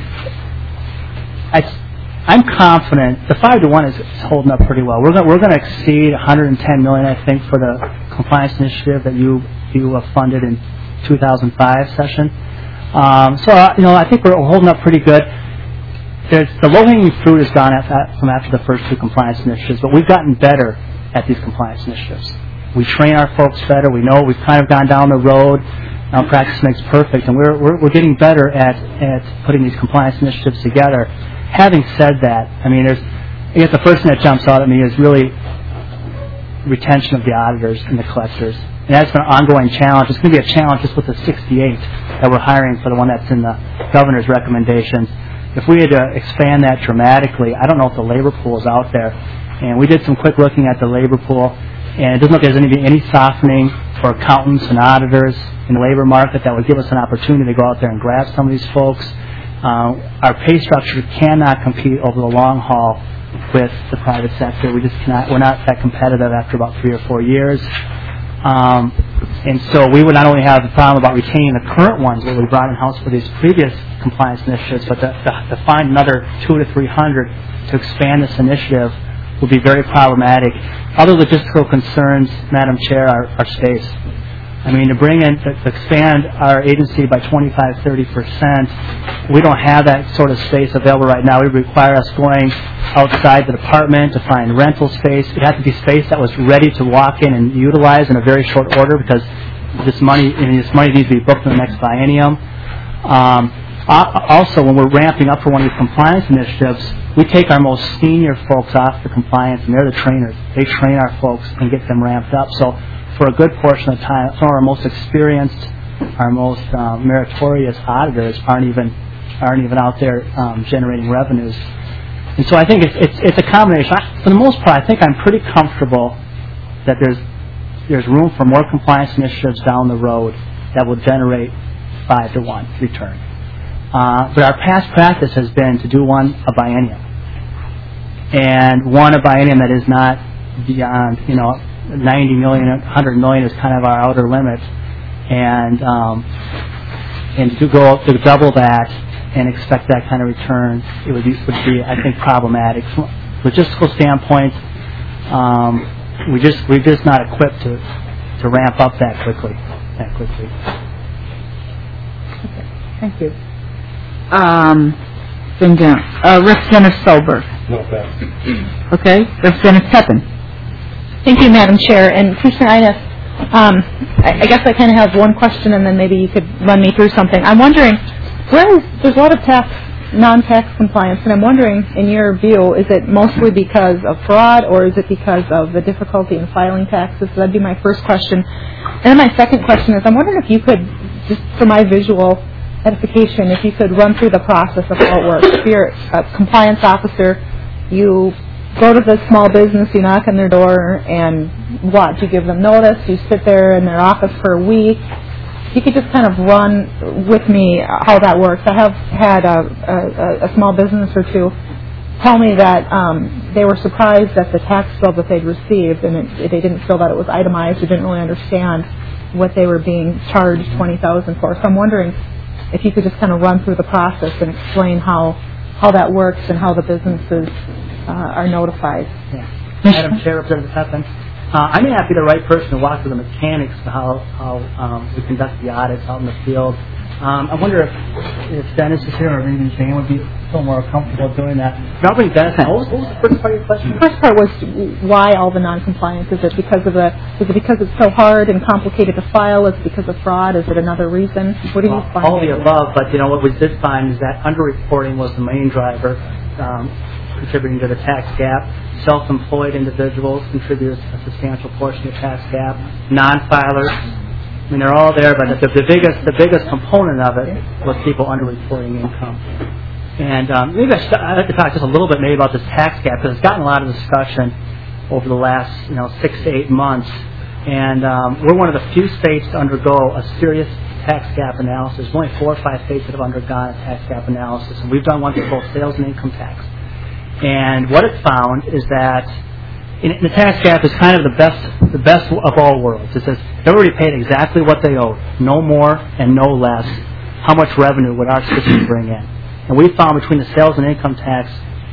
[SPEAKER 11] I'm confident the 5 to 1 is holding up pretty well. We're going to exceed $110 million, I think, for the compliance initiative that you funded in 2005 session. So you know, I think we're holding up pretty good. The low-hanging fruit has gone from after the first 2 compliance initiatives, but we've gotten better at these compliance initiatives. We train our folks better. We know we've kind of gone down the road. Practice makes perfect, and we're getting better at putting these compliance initiatives together. Having said that, I mean, I guess the first thing that jumps out at me is really retention of the auditors and the collectors. And that's an ongoing challenge. It's going to be a challenge just with the 68 that we're hiring for the one that's in the governor's recommendations. If we had to expand that dramatically, I don't know if the labor pool is out there. And we did some quick looking at the labor pool, and it doesn't look like there's going to be any softening for accountants and auditors in the labor market that would give us an opportunity to go out there and grab some of these folks. Our pay structure cannot compete over the long haul with the private sector. We just cannot. We're not that competitive after about 3 or 4 years. And so we would not only have the problem about retaining the current ones that we brought in-house for these previous compliance initiatives, but to find another 200 to 300 to expand this initiative would be very problematic. Other logistical concerns, Madam Chair, are space. I mean, to expand our agency by 25-30%, we don't have that sort of space available right now. It would require us going outside the department to find rental space. It had to be space that was ready to walk in and utilize in a very short order because this money needs to be booked in the next biennium. Also, when we're ramping up for one of these compliance initiatives, we take our most senior folks off the compliance, and they're the trainers. They train our folks and get them ramped up. So for a good portion of the time, some of our most experienced, our most meritorious auditors aren't even out there generating revenues. And so I think it's a combination. For the most part, I think I'm pretty comfortable that there's room for more compliance initiatives down the road that will generate 5 to 1 return. But our past practice has been to do one a biennium, and one a biennium that is not beyond, 90 million, 100 million is kind of our outer limit, and to double that and expect that kind of return, it would be I think problematic from a logistical standpoint. We're just not equipped to ramp up that quickly.
[SPEAKER 1] Okay, thank you. Representative Solberg.
[SPEAKER 10] No, thanks.
[SPEAKER 1] Okay, Representative Pepin.
[SPEAKER 9] Thank you, Madam Chair. And Commissioner Innes, I guess I kind of have one question, and then maybe you could run me through something. I'm wondering, there's a lot of non-tax compliance, and I'm wondering, in your view, is it mostly because of fraud, or is it because of the difficulty in filing taxes? So that'd be my first question. And then my second question is, I'm wondering if you could, just for my visual,
[SPEAKER 13] edification, if you could run through the process of how it works. If you're a compliance officer, you go to the small business, you knock on their door, and what? You give them notice, you sit there in their office for a week. You could just kind of run with me how that works. I have had a small business or two tell me that they were surprised at the tax bill that they'd received, and they didn't feel that it was itemized or didn't really understand what they were being charged $20,000 for. So I'm wondering if you could just kind of run through the process and explain how that works and how the businesses are notified.
[SPEAKER 11] Yeah. Madam Chair, Representative Pepin, I may not be the right person to walk through the mechanics of how we conduct the audits out in the field. I wonder if Dennis is here or maybe Dan would be a little more comfortable doing that. What was the first part of your question?
[SPEAKER 13] The first part was why all the non-compliance. Is it because it's so hard and complicated to file? Is it because of fraud? Is it another reason? What do you find?
[SPEAKER 11] All of the above, but what we did find is that underreporting was the main driver contributing to the tax gap. Self-employed individuals contribute a substantial portion of the tax gap. Non-filers, I mean, they're all there, but the biggest component of it was people underreporting income. And maybe I'd like to talk just a little bit maybe about this tax gap, because it's gotten a lot of discussion over the last 6 to 8 months. And we're one of the few states to undergo a serious tax gap analysis. There's only 4 or 5 states that have undergone a tax gap analysis, and we've done one for both sales and income tax. And what it found is that the tax gap is kind of the best of all worlds. It says everybody paid exactly what they owed, no more and no less. How much revenue would our system bring in? And we found between the sales and income tax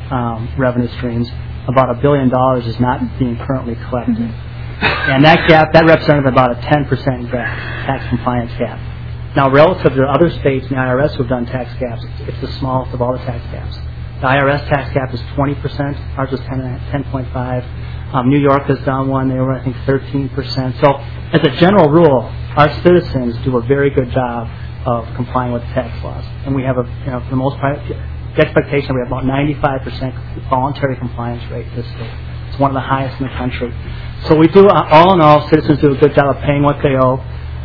[SPEAKER 11] revenue streams, about $1 billion is not being currently collected. Mm-hmm. And that gap, that represented about a 10% gap, tax compliance gap. Now, relative to other states and the IRS who have done tax gaps, it's the smallest of all the tax gaps. The IRS tax gap is 20%. Ours was 10.5. New York has done one. They were, I think, 13%. So, as a general rule, our citizens do a very good job of complying with tax laws. And we have for the most part, the expectation we have about 95% voluntary compliance rate in this state. It's one of the highest in the country. So we do, all in all, citizens do a good job of paying what they owe.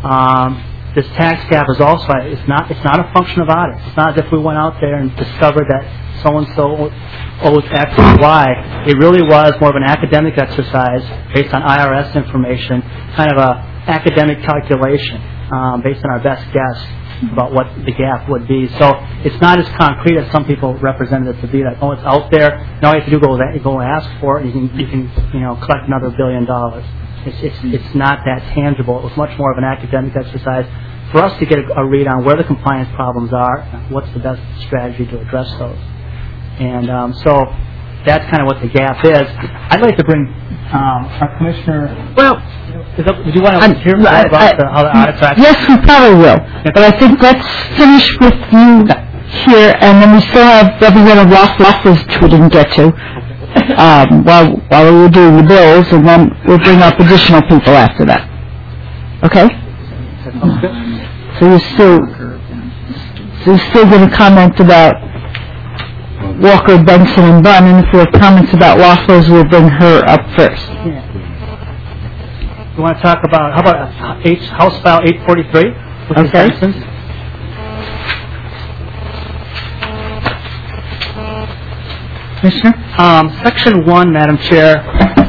[SPEAKER 11] This tax gap is also, it's not a function of audit. It's not as if we went out there and discovered that so-and-so owes X or Y. It really was more of an academic exercise based on IRS information, kind of a academic calculation based on our best guess about what the gap would be. So it's not as concrete as some people represented it to be. Like, oh, it's out there. Now all you have to do is go ask for it, and you can collect another $1 billion. It's not that tangible. It was much more of an academic exercise for us to get a read on where the compliance problems are, what's the best strategy to address those. And so that's kind of what the gap is. I'd like to bring our commissioner. Well, do you want to hear more about how the audits are?
[SPEAKER 1] Yes, we probably will. But I think let's finish with you here, and then we still have Representative Ross who we didn't get to while we were doing the bills, and then we'll bring up additional people after that. Okay? So you're still going to comment about Walker, Benson, and Bunn, and if we have comments about Waffles, we'll bring her up first.
[SPEAKER 11] Yeah. You want to talk about, how about House File 843?
[SPEAKER 1] Okay. Commissioner?
[SPEAKER 11] Section 1, Madam Chair.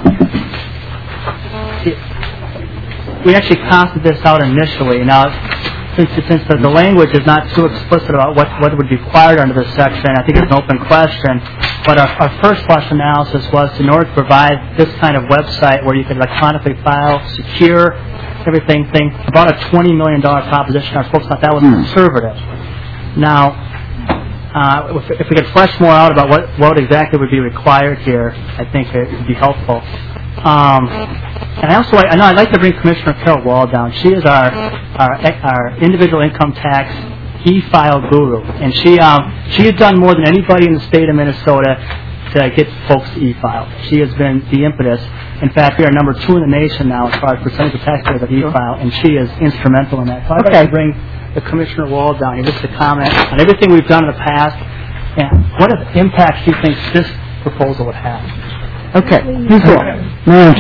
[SPEAKER 11] We actually costed this out initially. Now, since the language is not too explicit about what would be required under this section, I think it's an open question. But our first flush analysis was in order to provide this kind of website where you could electronically file, secure, everything, about a $20 million proposition. Our folks thought that was conservative. Now, if we could flesh more out about what exactly would be required here, I think it would be helpful. And I'd like to bring Commissioner Carol Wall down. She is our individual income tax e-file guru, and she has done more than anybody in the state of Minnesota to get folks to e-file. She has been the impetus. In fact, we are number 2 in the nation now as far as percentage of taxpayers that e-file, and she is instrumental in that. So I'd like to bring the Commissioner Wall down here just to comment on everything we've done in the past and what impacts she thinks this proposal would have.
[SPEAKER 1] Okay. Ms. Wall.
[SPEAKER 4] Madam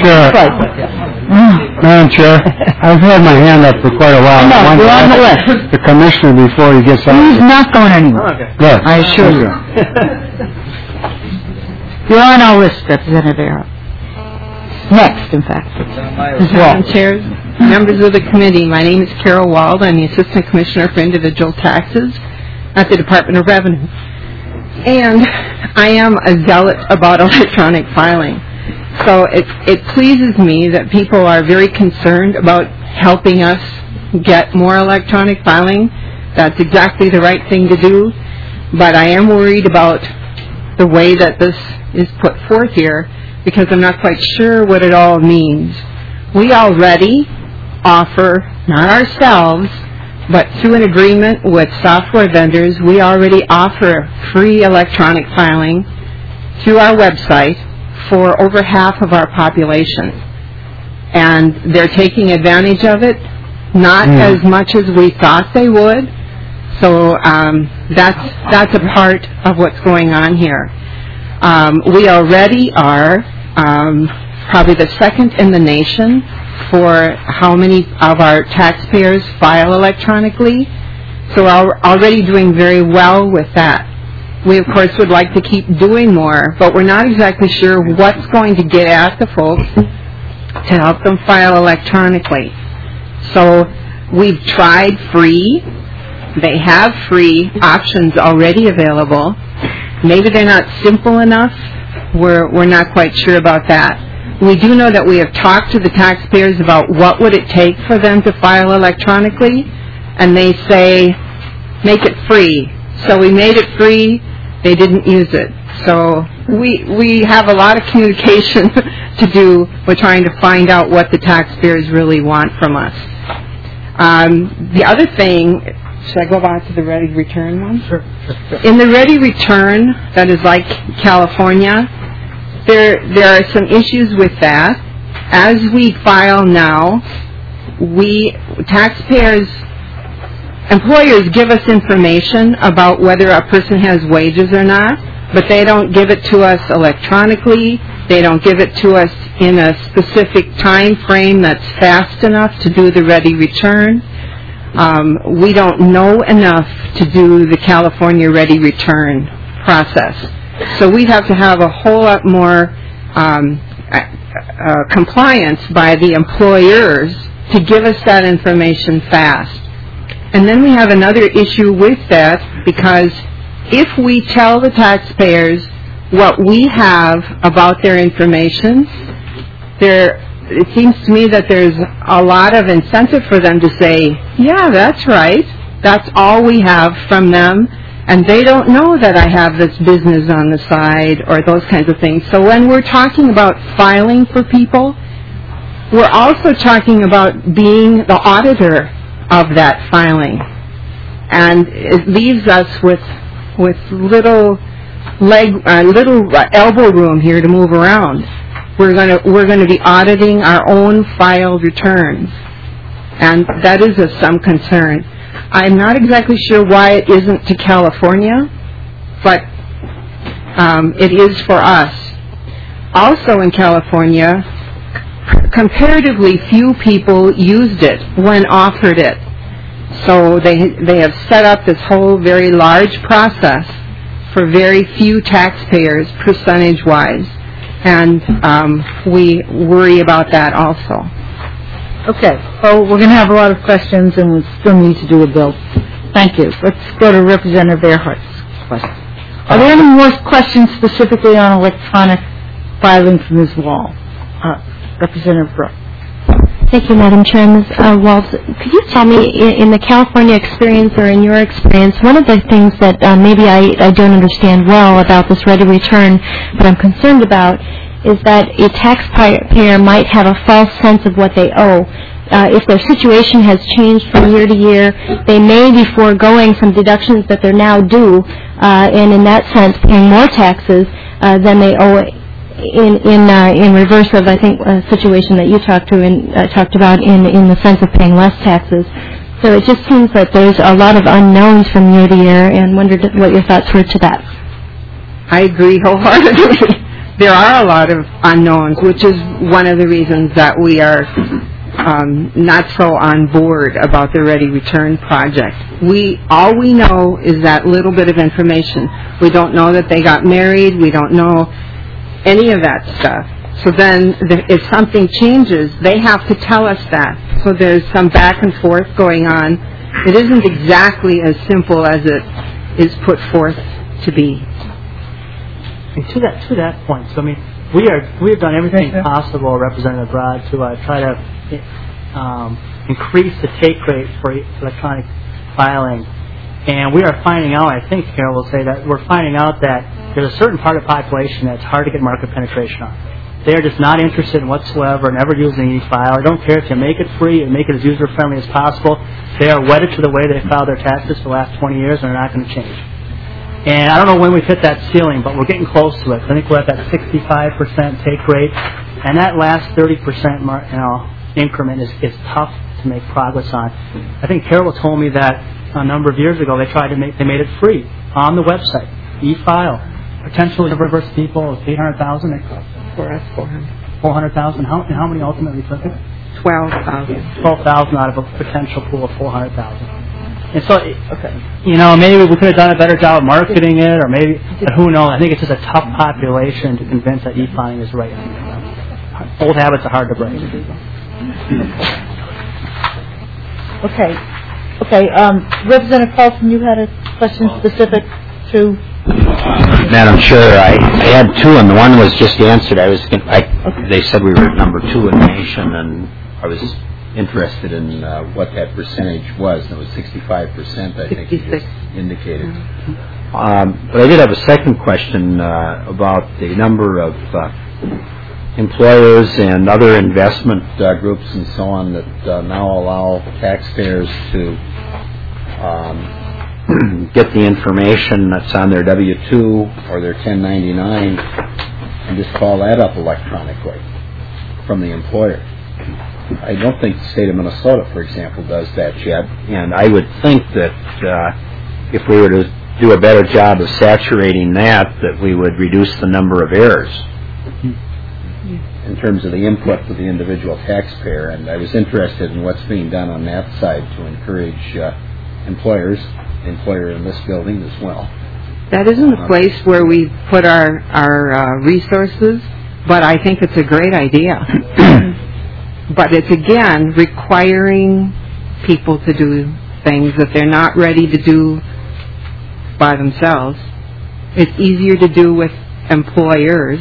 [SPEAKER 4] Chair, I've had my hand up for quite a while.
[SPEAKER 1] No, you're on the list.
[SPEAKER 4] The commissioner before he gets out.
[SPEAKER 1] He's not going anywhere.
[SPEAKER 4] Okay. Yes.
[SPEAKER 1] I assure you. You're on our list, Representative Earhart. Next, in fact. Ms. Wall.
[SPEAKER 14] Madam Chair, members of the committee, my name is Carol Wald. I'm the Assistant Commissioner for Individual Taxes at the Department of Revenue. And I am a zealot about electronic filing. So it pleases me that people are very concerned about helping us get more electronic filing. That's exactly the right thing to do. But I am worried about the way that this is put forth here because I'm not quite sure what it all means. We already offer, not ourselves, but through an agreement with software vendors, we already offer free electronic filing through our website for over half of our population. And they're taking advantage of it, not as much as we thought they would. So that's a part of what's going on here. We already are probably the second in the nation for how many of our taxpayers file electronically. So we're already doing very well with that. We, of course, would like to keep doing more, but we're not exactly sure what's going to get at the folks to help them file electronically. So we've tried free. They have free options already available. Maybe they're not simple enough. We're not quite sure about that. We do know that we have talked to the taxpayers about what would it take for them to file electronically, and they say, make it free. So we made it free. They didn't use it. So we have a lot of communication to do. We're trying to find out what the taxpayers really want from us. The other thing, should I go back to the ready return one? Sure. In the ready return, that is like California, there are some issues with that. As we file now, employers give us information about whether a person has wages or not, but they don't give it to us electronically. They don't give it to us in a specific time frame that's fast enough to do the ready return. We don't know enough to do the California ready return process. So we have to have a whole lot more compliance by the employers to give us that information fast. And then we have another issue with that, because if we tell the taxpayers what we have about their information, it seems to me that there's a lot of incentive for them to say, yeah, that's right, that's all we have from them, and they don't know that I have this business on the side or those kinds of things. So when we're talking about filing for people, we're also talking about being the auditor of that filing. And it leaves us with little elbow room here to move around. We're going to be auditing our own filed returns, and that is of some concern. I'm not exactly sure why it isn't to California, but it is for us. Also in California, comparatively few people used it when offered it. So they have set up this whole very large process for very few taxpayers percentage-wise. And we worry about that also.
[SPEAKER 1] Okay. So we're going to have a lot of questions, and we still need to do a bill. Thank you. Let's go to Representative Earhart's question. Are there any more questions specifically on electronic filing from Ms. Wall? Representative Brooke.
[SPEAKER 12] Thank you, Madam Chair. Ms. Waltz, could you tell me, in the California experience or in your experience, one of the things that maybe I don't understand well about this ready return, but I'm concerned about, is that a taxpayer might have a false sense of what they owe. If their situation has changed from year to year, they may be foregoing some deductions that they're now due, and in that sense paying more taxes than they owe in reverse of, I think, a situation that you talked about in the sense of paying less taxes. So it just seems that there's a lot of unknowns from year to year, and wondered what your thoughts were to that.
[SPEAKER 14] I agree wholeheartedly. there are a lot of unknowns, which is one of the reasons that we are not so on board about the Ready Return project. All we know is that little bit of information. We don't know that they got married. We don't know any of that stuff. So then if something changes, they have to tell us that. So there's some back and forth going on. It isn't exactly as simple as it is put forth to be.
[SPEAKER 11] And to that point, so I mean, we have done everything possible, Representative Rod, to try to increase the take rate for electronic filing. And we are finding out, I think Carol will say that, we're finding out that there's a certain part of the population that's hard to get market penetration on. They're just not interested in whatsoever and ever using e-file. I don't care if you make it free and make it as user-friendly as possible. They are wedded to the way they filed their taxes for the last 20 years and they're not going to change. And I don't know when we've hit that ceiling, but we're getting close to it. I think we're at that 65% take rate. And that last 30% increment is tough to make progress on. I think Carol told me that a number of years ago they made it free on the website, e-file. Potentially to reverse people, 800,000.
[SPEAKER 14] For us,
[SPEAKER 11] 400,000. How many ultimately took it?
[SPEAKER 14] 12,000.
[SPEAKER 11] 12,000 out of a potential pool of 400,000. And so, maybe we could have done a better job of marketing it, or maybe, who knows? I think it's just a tough population to convince that e-filing is right. Old habits are hard to break.
[SPEAKER 1] Okay. Representative Paulson, you had a question specific to...
[SPEAKER 15] Madam Chair, I had two, and the one was just answered. They said we were at number 2 in the nation, and I was interested in what that percentage was. And it was 65%, I think you just indicated. But I did have a second question about the number of employers and other investment groups and so on that now allow taxpayers to get the information that's on their W-2 or their 1099 and just call that up electronically from the employer. I don't think the state of Minnesota, for example, does that yet. And I would think that if we were to do a better job of saturating that we would reduce the number of errors in terms of the input for the individual taxpayer. And I was interested in what's being done on that side to encourage employers, the employer in this building as well.
[SPEAKER 14] That isn't a place where we put our resources, but I think it's a great idea. But it's, again, requiring people to do things that they're not ready to do by themselves. It's easier to do with employers.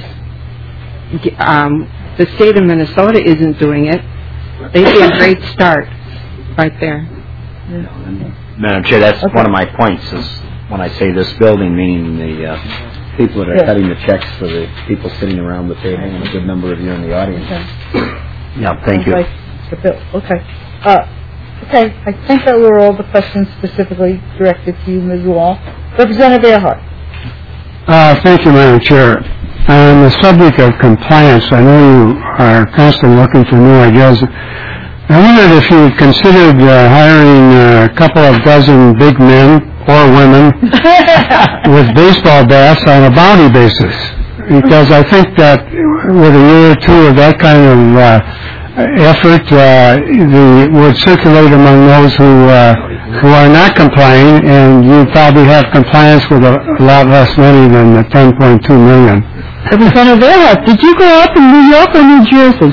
[SPEAKER 14] The state of Minnesota isn't doing it. They'd be a great start right there.
[SPEAKER 15] Madam Chair, that's one of my points is when I say this building, meaning the people that are cutting the checks for the people sitting around the table and a good number of you in the audience. Yeah, thank you.
[SPEAKER 1] Okay. I think that were all the questions specifically directed to you, Ms. Wall. Representative Earhart.
[SPEAKER 4] Thank you, Madam Chair. On the subject of compliance, I know you are constantly looking for new ideas. I wondered if you considered hiring a couple of dozen big men or women with baseball bats on a bounty basis, because I think that with a year or two of that kind of effort, would circulate among those who are not complying, and you probably have compliance with a lot less money than the 10.2 million.
[SPEAKER 1] Representative Earhart, did you grow up in New York or New Jersey?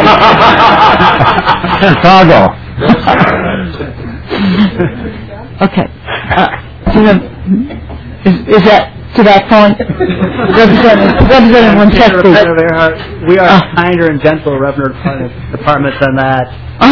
[SPEAKER 4] Chicago.
[SPEAKER 1] Okay. Is that to that point? Representative Winchester.
[SPEAKER 11] We are kinder and gentle revenue department than that.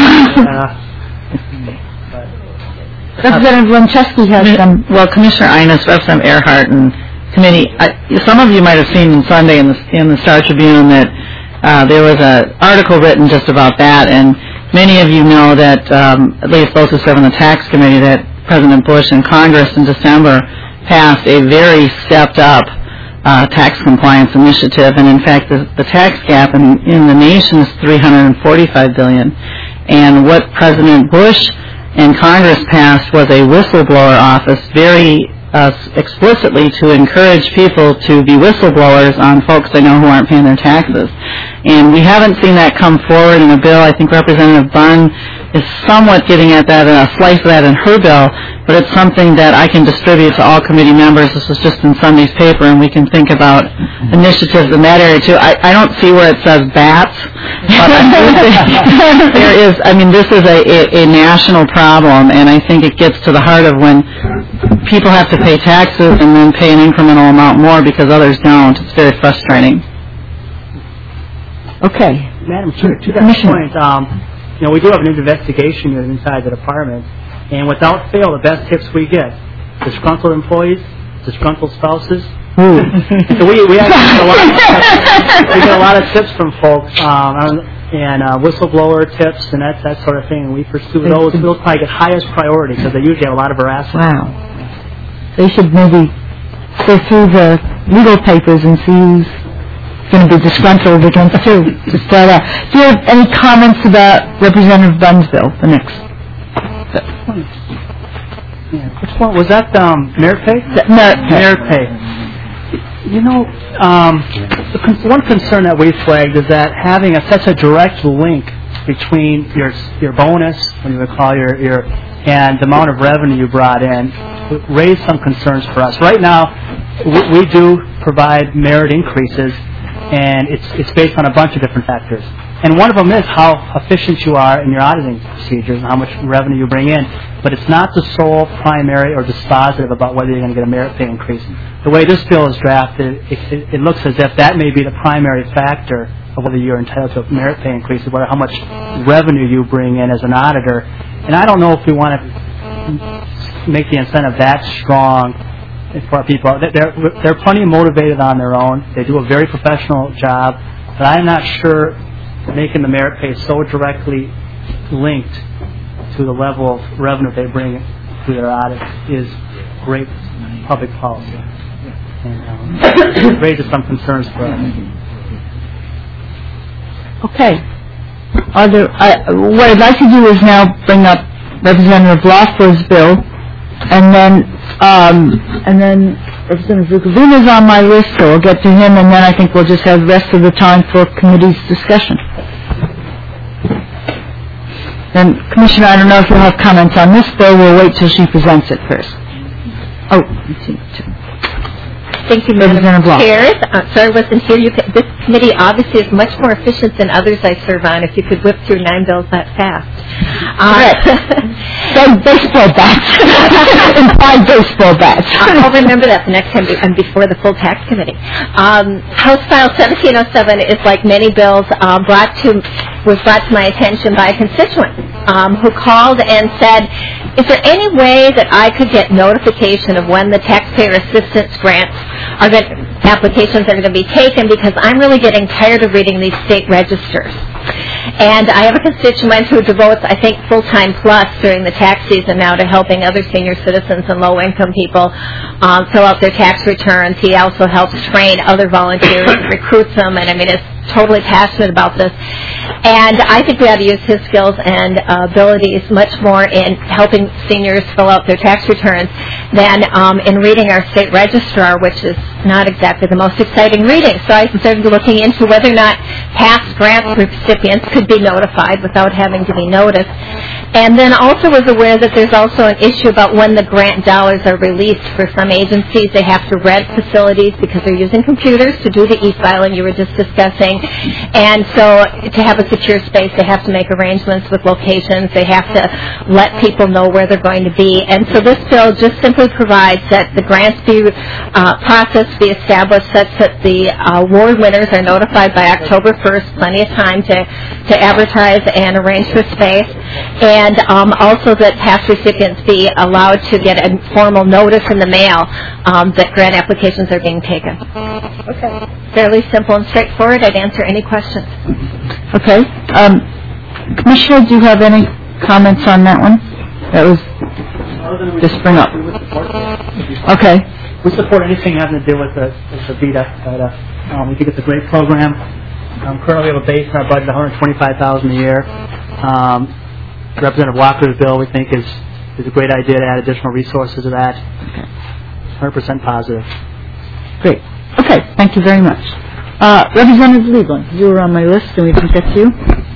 [SPEAKER 1] Representative Winchester has some.
[SPEAKER 2] Well, Commissioner Innes, Representative Earhart, and committee. Some of you might have seen on Sunday in the Star Tribune that there was an article written just about that, and many of you know that, at least those who serve on the tax committee, that President Bush and Congress in December passed a very stepped-up tax compliance initiative, and in fact, the tax gap in the nation is $345 billion. And what President Bush and Congress passed was a whistleblower office, very us explicitly to encourage people to be whistleblowers on folks they know who aren't paying their taxes. And we haven't seen that come forward in a bill. I think Representative Bunn is somewhat getting at that, a slice of that in her bill, but it's something that I can distribute to all committee members. This was just in Sunday's paper, and we can think about initiatives in that area, too. I don't see where it says bats, but I do think there is, this is a national problem, and I think it gets to the heart of when people have to pay taxes and then pay an incremental amount more because others don't. It's very frustrating.
[SPEAKER 1] Okay.
[SPEAKER 11] Madam Chair, to that point, we do have an investigation unit inside the department, and without fail, the best tips we get: disgruntled employees, disgruntled spouses. So we get a lot of tips from folks, and whistleblower tips and that sort of thing. And we pursue those. Those probably get highest priority because they usually have a lot of harassment.
[SPEAKER 1] Wow. They should maybe go through the legal papers and see who's going to be disgruntled against who to start out. Do you have any comments about Representative Bunn's bill? The next.
[SPEAKER 11] Yeah. Which one was that? Merit pay? Merit pay. One concern that we flagged is that having such a direct link between your bonus, when you recall and the amount of revenue you brought in, raised some concerns for us. Right now, we do provide merit increases, and it's based on a bunch of different factors. And one of them is how efficient you are in your auditing procedures and how much revenue you bring in. But it's not the sole, primary, or dispositive about whether you're going to get a merit pay increase. The way this bill is drafted, it looks as if that may be the primary factor of whether you're entitled to a merit pay increase, or how much revenue you bring in as an auditor. And I don't know if we want to make the incentive that strong for people. They're plenty motivated on their own. They do a very professional job, but I'm not sure making the merit pay so directly linked to the level of revenue they bring through their audit is great public policy. And it raises some concerns for us.
[SPEAKER 1] Okay. What I'd like to do is now bring up Representative Loeffler's bill, and then Representative Vukovina is on my list, so we'll get to him, and then I think we'll just have the rest of the time for committee's discussion. And Commissioner, I don't know if you'll have comments on this bill. We'll wait till she presents it first. Oh,
[SPEAKER 16] thank you, Madam Chair. Sorry I wasn't here. This committee obviously is much more efficient than others I serve on if you could whip through 9 bills that fast.
[SPEAKER 1] Baseball bats. Implied baseball bats.
[SPEAKER 16] I'll remember that the next time I'm before the full tax committee. House File 1707 is like many bills was brought to my attention by a constituent who called and said, is there any way that I could get notification of when the taxpayer assistance grants applications are going to be taken, because I'm really getting tired of reading these state registers. And I have a constituent who devotes, I think, full-time plus during the tax season now to helping other senior citizens and low-income people fill out their tax returns. He also helps train other volunteers, recruits them, and is totally passionate about this. And I think we ought to use his skills and abilities much more in helping seniors fill out their tax returns than in reading our state registrar, which is not exactly the most exciting reading. So I started looking into whether or not past grant recipients could be notified without having to be noticed. And then also was aware that there's also an issue about when the grant dollars are released. For some agencies, they have to rent facilities because they're using computers to do the e-filing you were just discussing. And so to have a secure space, they have to make arrangements with locations. They have to let people know where they're going to be. And so this bill just simply provides that the grants process be established such that the award winners are notified by October 1st, plenty of time to advertise and arrange for space. And also that past recipients be allowed to get a formal notice in the mail that grant applications are being taken. Okay. Fairly simple and straightforward. I'd answer any questions.
[SPEAKER 1] Okay. Commissioner, do you have any comments on that one? That was just bring up. Okay.
[SPEAKER 11] We support anything having to do with the VITA. We think it's a great program. Currently, we have a base in our budget of $125,000 a year. Representative Walker's bill, we think, is a great idea to add additional resources to that. 100% positive.
[SPEAKER 1] Great. Okay, thank you very much. Representative Liebland, you were on my list, and we didn't get to you.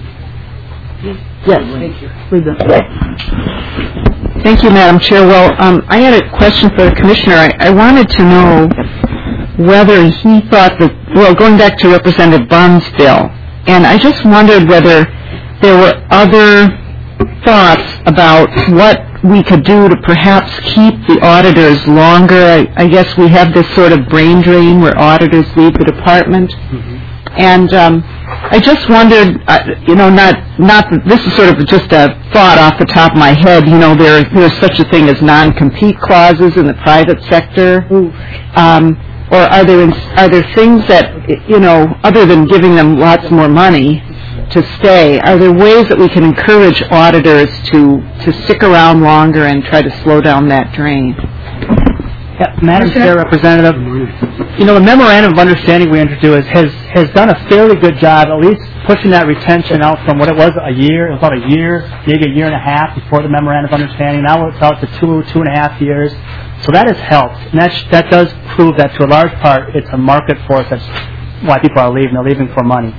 [SPEAKER 1] Yes, thank you. Liebland.
[SPEAKER 2] Thank you, Madam Chair. Well, I had a question for the Commissioner. I wanted to know whether he thought that, well, going back to Representative Bunn's bill, and I just wondered whether there were other thoughts about what we could do to perhaps keep the auditors longer. I guess we have this sort of brain drain where auditors leave the department. And I just wondered, not that this is sort of just a thought off the top of my head, there's such a thing as non-compete clauses in the private sector. Or are there things that, other than giving them lots more money to stay, are there ways that we can encourage auditors to stick around longer and try to slow down that drain?
[SPEAKER 11] Yeah, Madam Chair, Representative, the memorandum of understanding we introduced has done a fairly good job, at least pushing that retention out from what it was a year. It was about a year, maybe a year and a half before the memorandum of understanding. Now it's out to 2.5 years. So that has helped, and that does prove that to a large part it's a market force. That's why people are leaving. They're leaving for money.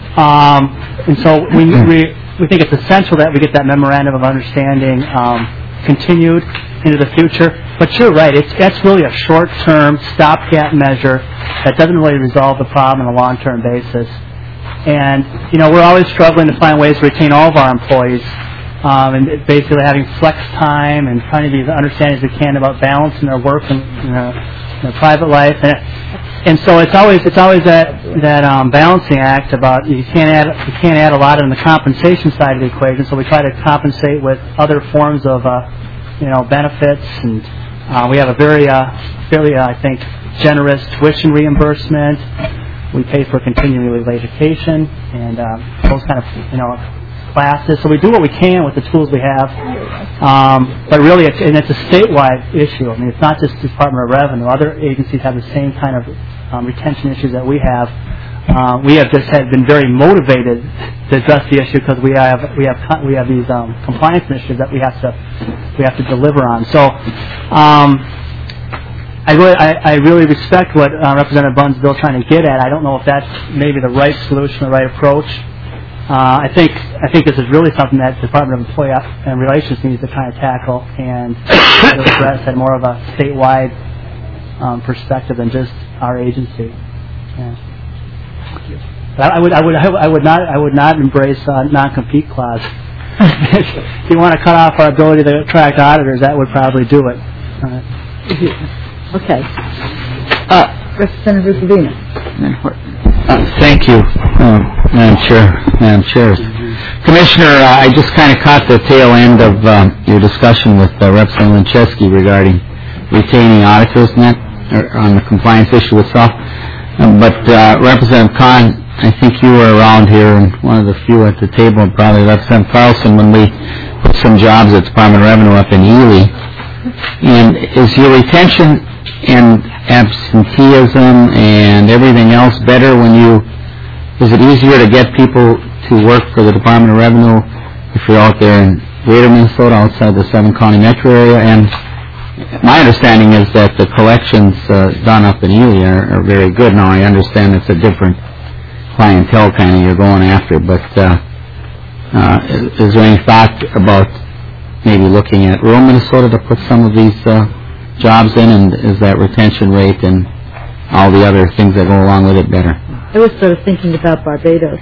[SPEAKER 11] And so we think it's essential that we get that memorandum of understanding continued into the future. But you're right, that's really a short-term stopgap measure that doesn't really resolve the problem on a long-term basis. And, we're always struggling to find ways to retain all of our employees, and basically having flex time and trying to be as understanding as we can about balancing their work and their private life. And so it's always that balancing act about you can't add a lot on the compensation side of the equation. So we try to compensate with other forms of benefits, and we have a very fairly I think generous tuition reimbursement. We pay for continuing education and those kind of classes. So we do what we can with the tools we have, but really it's a statewide issue. I mean, it's not just the Department of Revenue. Other agencies have the same kind of retention issues that we have. We have just been very motivated to address the issue because we have these compliance initiatives that we have to deliver on. So I really respect what Representative Bunn's bill is trying to get at. I don't know if that's maybe the right solution, the right approach. I think this is really something that the Department of Employee and Relations needs to kind of tackle and address at more of a statewide perspective than just our agency. Yeah. But I would not embrace non-compete clause. If you want to cut off our ability to attract auditors, that would probably do it.
[SPEAKER 1] Okay. Representative Savina.
[SPEAKER 17] Thank you, Madam Chair. Commissioner, I just kind of caught the tail end of your discussion with Representative Linchesky regarding retaining auditors on the compliance issue itself. But Representative Kahn, I think you were around here and one of the few at the table, and probably Representative Carlson, when we put some jobs at Department of Revenue up in Ely. And is your retention and absenteeism and everything else better is it easier to get people to work for the Department of Revenue if you're out there in greater Minnesota, outside the 7-county metro area? And my understanding is that the collections done up in Ely are very good. Now, I understand it's a different clientele kind of you're going after, but is there any thought about maybe looking at rural Minnesota to put some of these jobs in, and is that retention rate and all the other things that go along with it better?
[SPEAKER 1] I was sort of thinking about Barbados.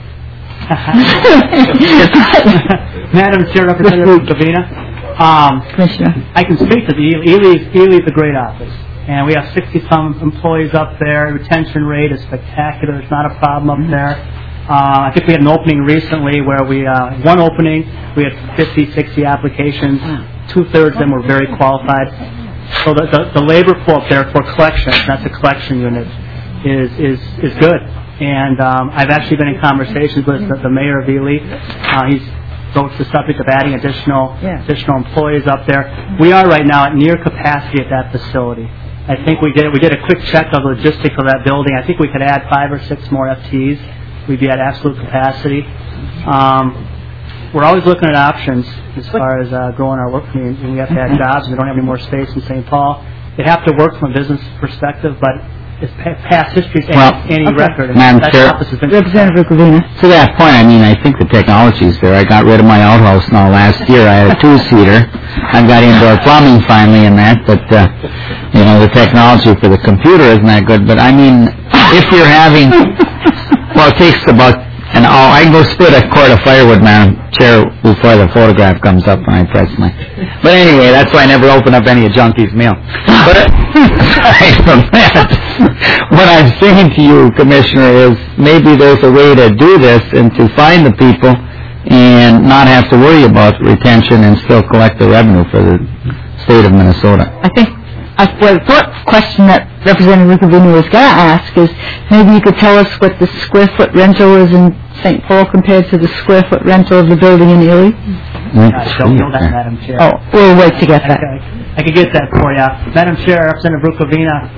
[SPEAKER 11] Madam Chair, Representative Savina.
[SPEAKER 1] Commissioner.
[SPEAKER 11] I can speak to Ely is a great office, and we have 60-some employees up there. Retention rate is spectacular. It's not a problem up there. I think we had an opening recently where one opening, we had 50, 60 applications. 2/3 of them were very qualified. So the labor pool up there for collections, that's a collection unit, is good. And I've actually been in conversations with the mayor of Ely. He's broached the subject of adding additional employees up there. We are right now at near capacity at that facility. I think we did a quick check of the logistics of that building. I think we could add 5 or 6 more FTEs. We'd be at absolute capacity. We're always looking at options as far as growing our work community. We have to add jobs. We don't have any more space in St. Paul. They have to work from a business perspective, but it's past history, any record.
[SPEAKER 17] Madam Chair,
[SPEAKER 1] Representative Gravina.
[SPEAKER 17] To that point, I mean, I think the technology's there. I got rid of my outhouse now last year. I had a 2-seater. I've got indoor plumbing finally in that, but, the technology for the computer isn't that good. But, I mean, if you're having, well, it takes about an hour. I can go split a quart of firewood, Madam Chair, before the photograph comes up when I press my... But anyway, that's why I never open up any of Junkie's mail. But aside from that, what I'm saying to you, Commissioner, is maybe there's a way to do this and to find the people and not have to worry about retention and still collect the revenue for the state of Minnesota.
[SPEAKER 1] I think the first question that Representative Riccovelli was going to ask is maybe you could tell us what the square foot rental is in St. Paul compared to the square foot rental of the building in Ely?
[SPEAKER 11] I don't know that, Madam Chair.
[SPEAKER 1] Oh, we'll wait to get that.
[SPEAKER 11] I could get that for you. Madam Chair, Representative Riccovelli,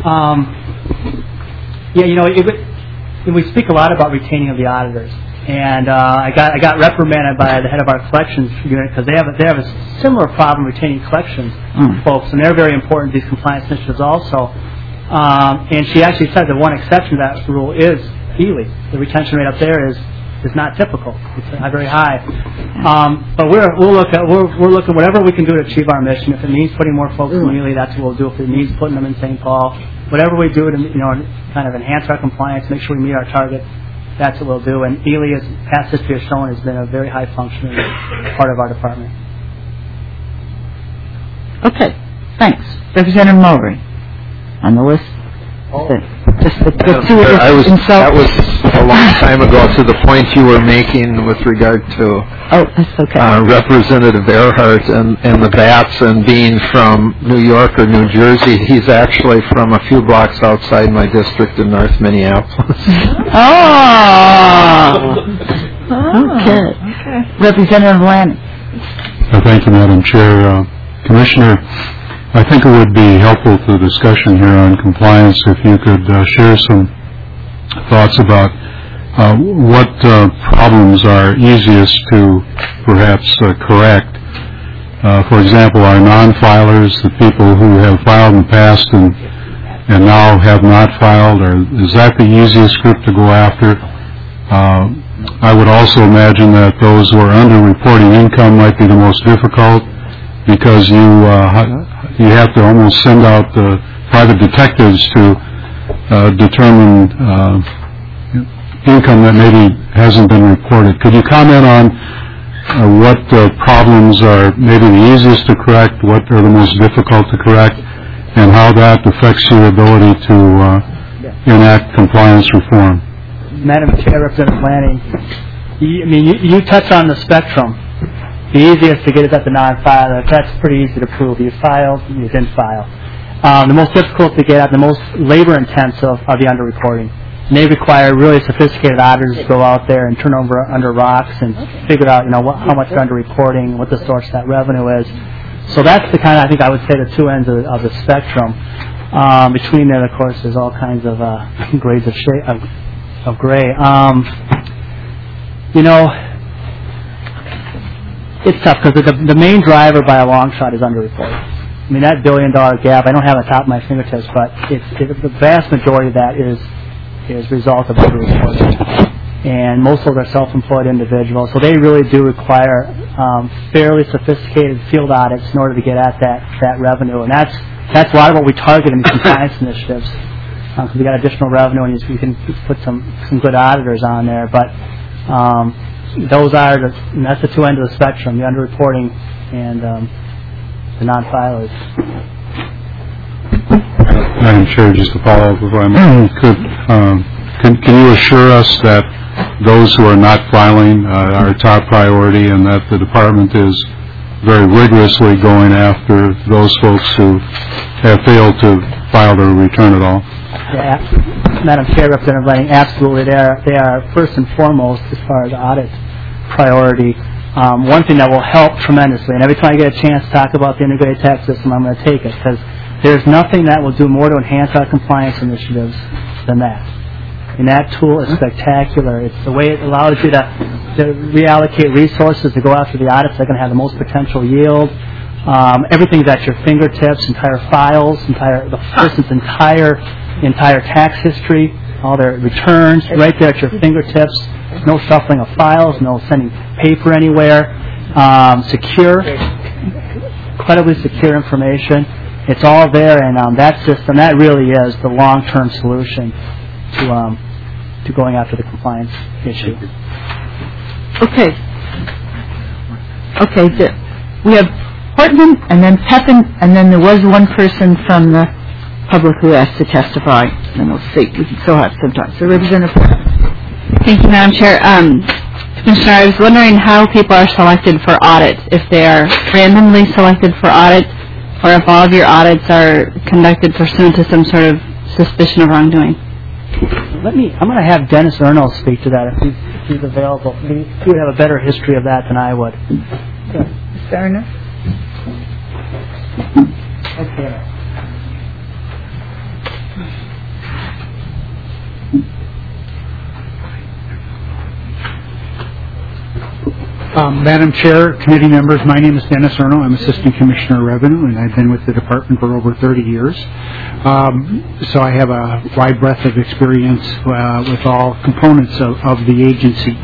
[SPEAKER 11] we speak a lot about retaining of the auditors. And I got reprimanded by the head of our collections unit because they have a similar problem retaining collections folks, and they're very important, these compliance initiatives also. And she actually said that one exception to that rule is Ely. The retention rate up there is not typical. It's very high. But we're looking whatever we can do to achieve our mission. If it means putting more folks in Ely, that's what we'll do. If it means putting them in St. Paul, whatever we do to kind of enhance our compliance, make sure we meet our target. That's what we'll do. And Ely, as past history has shown, has been a very high functioning part of our department.
[SPEAKER 1] Okay, thanks. Representative Mulvey on the list.
[SPEAKER 18] That was a long time ago to the point you were making with regard to Representative Earhart and the bats and being from New York or New Jersey. He's actually from a few blocks outside my district in North Minneapolis.
[SPEAKER 1] Okay. Representative Lanning.
[SPEAKER 4] Thank you, Madam Chair. Commissioner, I think it would be helpful to the discussion here on compliance if you could share some thoughts about what problems are easiest to perhaps correct. For example, our non-filers, the people who have filed in the past and now have not filed, is that the easiest group to go after? I would also imagine that those who are under-reporting income might be the most difficult because you have to almost send out private detectives to determine income that maybe hasn't been reported. Could you comment on what problems are maybe the easiest to correct, what are the most difficult to correct, and how that affects your ability to enact compliance reform?
[SPEAKER 11] Madam Chair, Representative Lanning, you touched on the spectrum. The easiest to get is at the non-filer. That's pretty easy to prove. You filed, you didn't file. The most difficult to get at, the most labor-intensive are the under-reporting. And they require really sophisticated auditors to go out there and turn over under rocks and figure out, how much they're under-reporting, what the source of that revenue is. So that's the kind of, I think I would say, the two ends of the spectrum. Between there, of course, there's all kinds of grades of gray. It's tough because the main driver by a long shot is under-reporting. I mean, that $1 billion gap, I don't have it on top of my fingertips, but the vast majority of that is result of under-reporting. And most of them are self-employed individuals, so they really do require fairly sophisticated field audits in order to get at that revenue. And that's a lot of what we target in these compliance initiatives. Because we got additional revenue, and you can put some good auditors on there. But that's the two ends of the spectrum: the under-reporting and the non-filers.
[SPEAKER 4] Madam Chair, just to follow up, if I could, can you assure us that those who are not filing are top priority, and that the department is very rigorously going after those folks who have failed to file their return at all?
[SPEAKER 11] Yeah, Madam Chair, Representative Lanning, absolutely. They are first and foremost as far as audit priority. One thing that will help tremendously, and every time I get a chance to talk about the integrated tax system, I'm going to take it, because there's nothing that will do more to enhance our compliance initiatives than that. And that tool is spectacular. It's the way it allows you to reallocate resources to go after the audits that are going to have the most potential yield. Everything's at your fingertips, entire files, the person's entire tax history, all their returns, right there at your fingertips. No shuffling of files, no sending paper anywhere. Secure, incredibly secure information. It's all there, and that system, that really is the long-term solution to going after the compliance issue.
[SPEAKER 1] Okay, we have Portman and then Pepin, and then there was one person from the public who asked to testify. And we'll see. We can still have some time. So, Representative Portman.
[SPEAKER 19] Thank you, Madam Chair. Commissioner, I was wondering how people are selected for audits, if they are randomly selected for audits, or if all of your audits are conducted pursuant to some sort of suspicion of wrongdoing.
[SPEAKER 11] I'm going to have Dennis Erno speak to that if he's available. He would have a better history of that than I would.
[SPEAKER 1] Mr. Erno?
[SPEAKER 11] Okay.
[SPEAKER 20] Madam Chair, committee members, my name is Dennis Erno. I'm Assistant Commissioner of Revenue, and I've been with the department for over 30 years. So I have a wide breadth of experience with all components of the agency.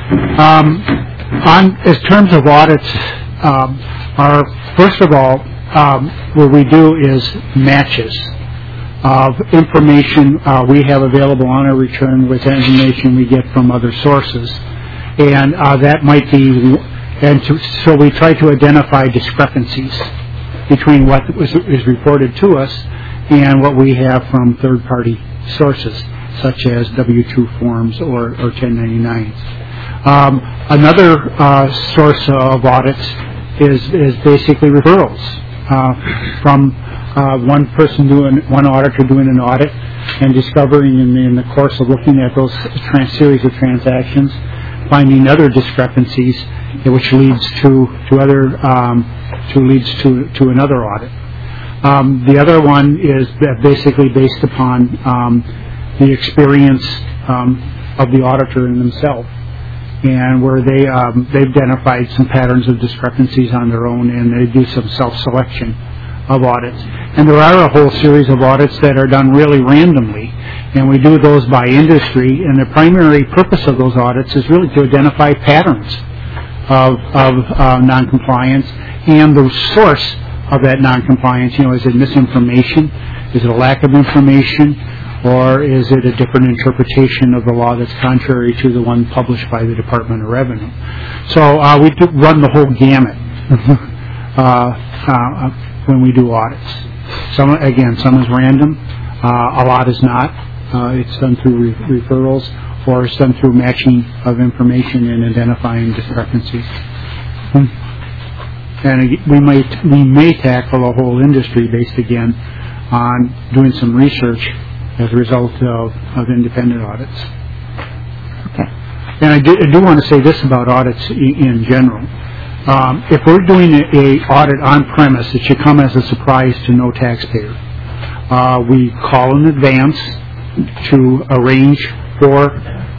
[SPEAKER 20] As terms of audits, first of all, what we do is matches of information we have available on our return with information we get from other sources. And that might be, so we try to identify discrepancies between what is reported to us and what we have from third-party sources, such as W-2 forms or 1099s. Another source of audits is basically referrals from one auditor doing an audit and discovering in the course of looking at those series of transactions, finding other discrepancies, which leads to another audit. The other one is basically based upon the experience of the auditor in themselves, and where they've identified some patterns of discrepancies on their own, and they do some self-selection of audits. And there are a whole series of audits that are done really randomly, and we do those by industry, and the primary purpose of those audits is really to identify patterns of noncompliance and the source of that noncompliance. Is it misinformation? Is it a lack of information? Or is it a different interpretation of the law that's contrary to the one published by the Department of Revenue? So we run the whole gamut when we do audits. Some is random. A lot is not. It's done through referrals, or it's done through matching of information and identifying discrepancies. And we may tackle a whole industry based again on doing some research as a result of independent audits.
[SPEAKER 1] Okay.
[SPEAKER 20] And I do want to say this about audits in general. If we're doing an audit on premise, it should come as a surprise to no taxpayer. We call in advance to arrange for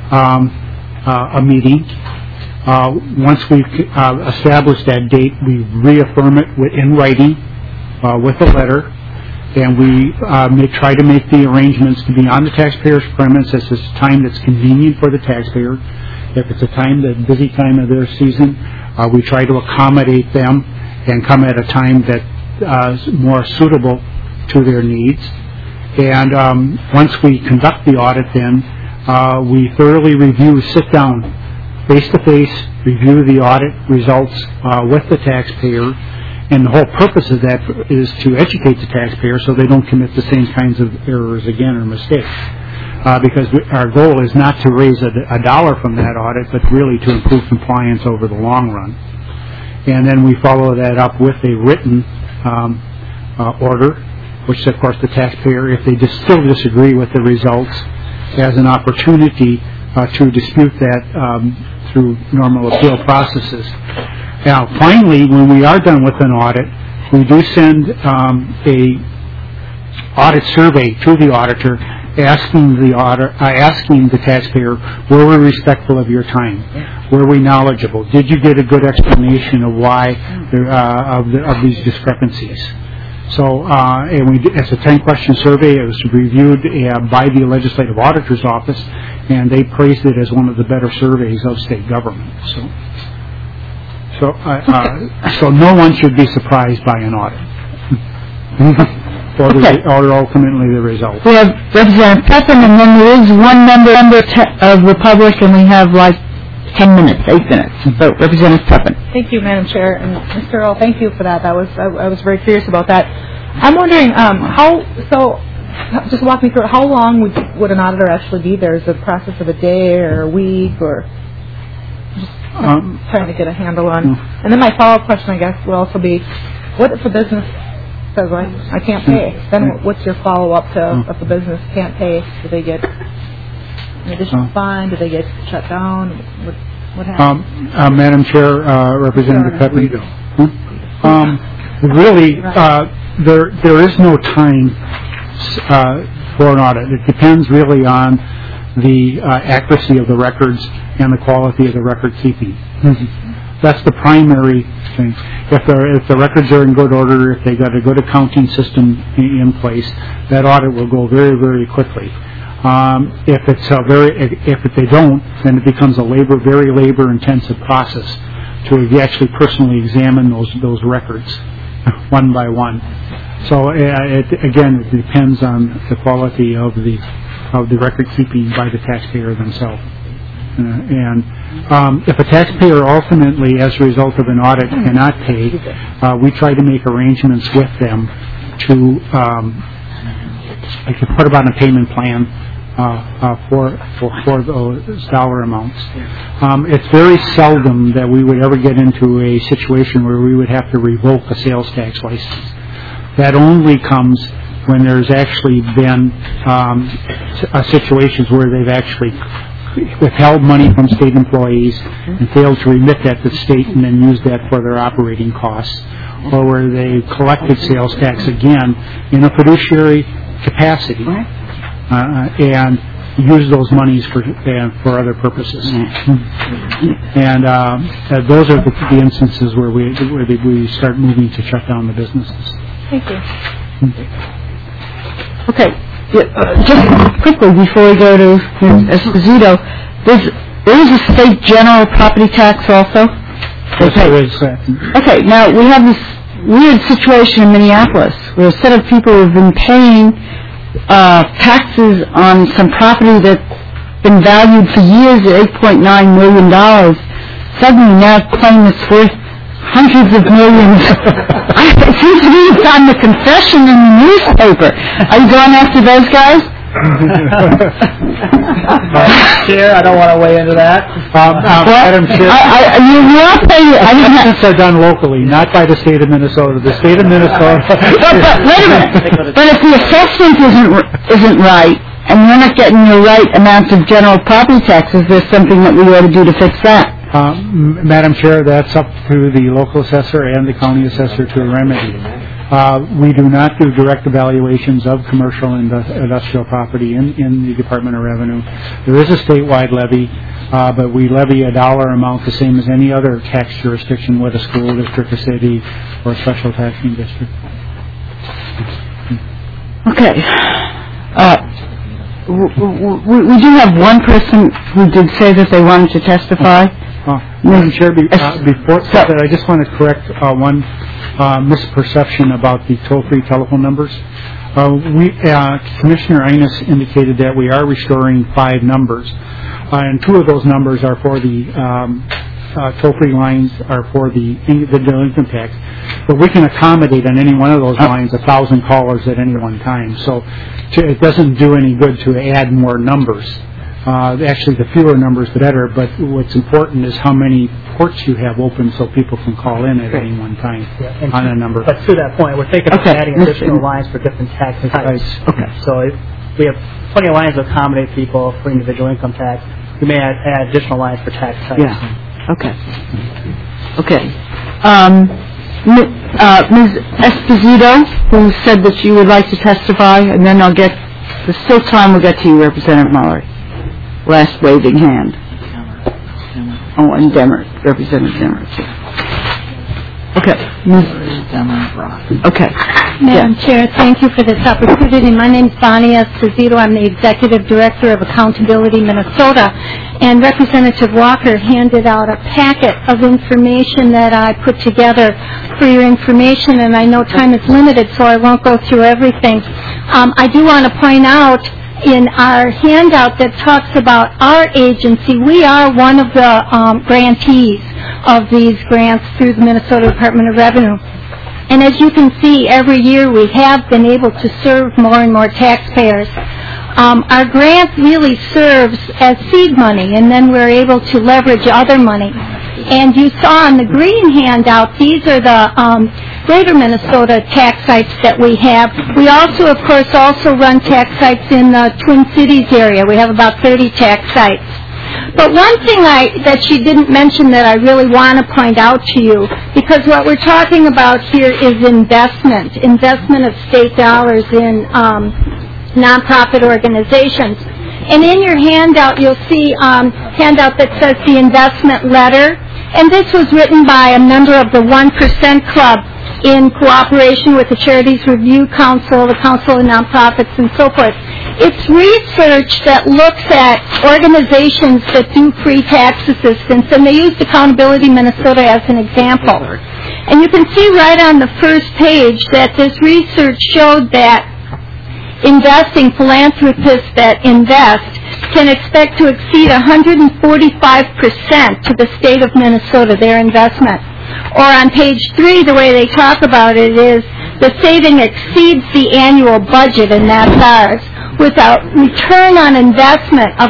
[SPEAKER 20] a meeting. Once we've established that date, we reaffirm it in writing with a letter, and we try to make the arrangements to be on the taxpayer's premise at a time that's convenient for the taxpayer. If it's a busy time of their season, we try to accommodate them and come at a time that is more suitable to their needs. And once we conduct the audit, then we thoroughly sit down face-to-face, review the audit results with the taxpayer. And the whole purpose of that is to educate the taxpayer so they don't commit the same kinds of errors again or mistakes. Because our goal is not to raise a dollar from that audit, but really to improve compliance over the long run. And then we follow that up with a written order, which, of course, the taxpayer, if they still disagree with the results, has an opportunity to dispute that through normal appeal processes. Now, finally, when we are done with an audit, we do send a audit survey to the auditor asking the taxpayer, were we respectful of your time? Were we knowledgeable? Did you get a good explanation of why of these discrepancies? So, it's a 10-question survey. It was reviewed by the Legislative Auditor's Office, and they praised it as one of the better surveys of state government. So no one should be surprised by an audit, or ultimately the result.
[SPEAKER 1] We have Representative Pepin, and then there is one member of the public, and we have like 8 minutes. So, Representative Pepin.
[SPEAKER 13] Thank you, Madam Chair, and Mr. Earl, thank you for that. I was very curious about that. I'm wondering just walk me through it. How long would an auditor actually be there? Is it a process of a day or a week, or just trying to get a handle on? And then my follow-up question, I guess, will also be, what if a business says, I can't pay? Then what's your follow-up to if the business can't pay? Do they get an additional fine? Do they get shut down? What happens?
[SPEAKER 20] Madam Chair, Representative Pepin. Really, there is no time for an audit. It depends really on the accuracy of the records and the quality of the record keeping. That's the primary thing. If the records are in good order, if they've got a good accounting system in place, that audit will go very, very quickly. If they don't, then it becomes a very labor-intensive process to actually personally examine those records one by one. So it depends on the quality of the record keeping by the taxpayer themselves. If a taxpayer ultimately, as a result of an audit, cannot pay, we try to make arrangements with them to put about a payment plan for those dollar amounts. It's very seldom that we would ever get into a situation where we would have to revoke a sales tax license. That only comes when there's actually been situations where they've actually withheld money from state employees and failed to remit that to the state and then used that for their operating costs, or where they collected sales tax again in a fiduciary capacity and use those monies for other purposes. And those are the instances where we start moving to shut down the businesses.
[SPEAKER 13] Thank you.
[SPEAKER 1] Okay. Just quickly before we go to Esposito, there is a state general property tax also? Okay, now we have this weird situation in Minneapolis where a set of people who have been paying taxes on some property that's been valued for years at $8.9 million suddenly now claim it's worth hundreds of millions. It seems to me it's on the confession in the newspaper. Are you going after those guys?
[SPEAKER 11] Chair, I don't want to weigh into that.
[SPEAKER 20] Madam Chair, assessments are done locally, not by the state of Minnesota. The state of Minnesota.
[SPEAKER 1] But wait a minute. But if the assessment isn't right, and we're not getting the right amount of general property taxes, there's something that we ought to do to fix that.
[SPEAKER 20] Madam Chair, that's up to the local assessor and the county assessor to remedy. We do not do direct evaluations of commercial and industrial property in the Department of Revenue. There is a statewide levy, but we levy a dollar amount the same as any other tax jurisdiction with a school district, a city, or a special taxing district.
[SPEAKER 1] Okay. We do have one person who did say that they wanted to testify.
[SPEAKER 20] Madam Chair, before that, I just want to correct one misperception about the toll-free telephone numbers. Commissioner Innes indicated that we are restoring 5 numbers, and 2 of those numbers are for the toll-free lines are for the delinquent tax, but we can accommodate on any one of those lines 1,000 callers at any one time. So it doesn't do any good to add more numbers. Actually, the fewer numbers, the better, but what's important is how many ports you have open so people can call in at any one time on a number.
[SPEAKER 11] But to that point, we're thinking of adding additional lines for different tax types.
[SPEAKER 1] Okay.
[SPEAKER 11] So if we have plenty of lines to accommodate people for individual income tax. We may add additional lines for tax types.
[SPEAKER 1] Yeah. Okay. Ms. Esposito, who said that she would like to testify, and then I'll get
[SPEAKER 21] There's still time. We'll get to you, Representative Mallory. Last waving hand. Oh, and Demmer, Representative Demmer, too. Okay. Okay.
[SPEAKER 22] Madam Chair, thank you for this opportunity. My name is Bonnie Esposito. I'm the Executive Director of Accountability Minnesota. And Representative Walker handed out a packet of information that I put together for your information, and I know time is limited, so I won't go through everything. I do want to point out in our handout that talks about our agency, we are one of the grantees of these grants through the Minnesota Department of Revenue. And as you can see, every year we have been able to serve more and more taxpayers. Our grant really serves as seed money, and then we're able to leverage other money. And you saw on the green handout, these are the Greater Minnesota tax sites that we have. We also, of course, also run tax sites in the Twin Cities area. We have about 30 tax sites. But one thing that she didn't mention that I really want to point out to you, because what we're talking about here is investment of state dollars in nonprofit organizations. And in your handout, you'll see a handout that says the investment letter. And this was written by a member of the 1% Club in cooperation with the Charities Review Council, the Council of Nonprofits, and so forth. It's research that looks at organizations that do free tax assistance, and they used Accountability Minnesota as an example. And you can see right on the first page that this research showed that philanthropists that invest can expect to exceed 145% to the state of Minnesota, their investment. Or on page 3, the way they talk about it is the saving exceeds the annual budget, and that's ours, with a return on investment of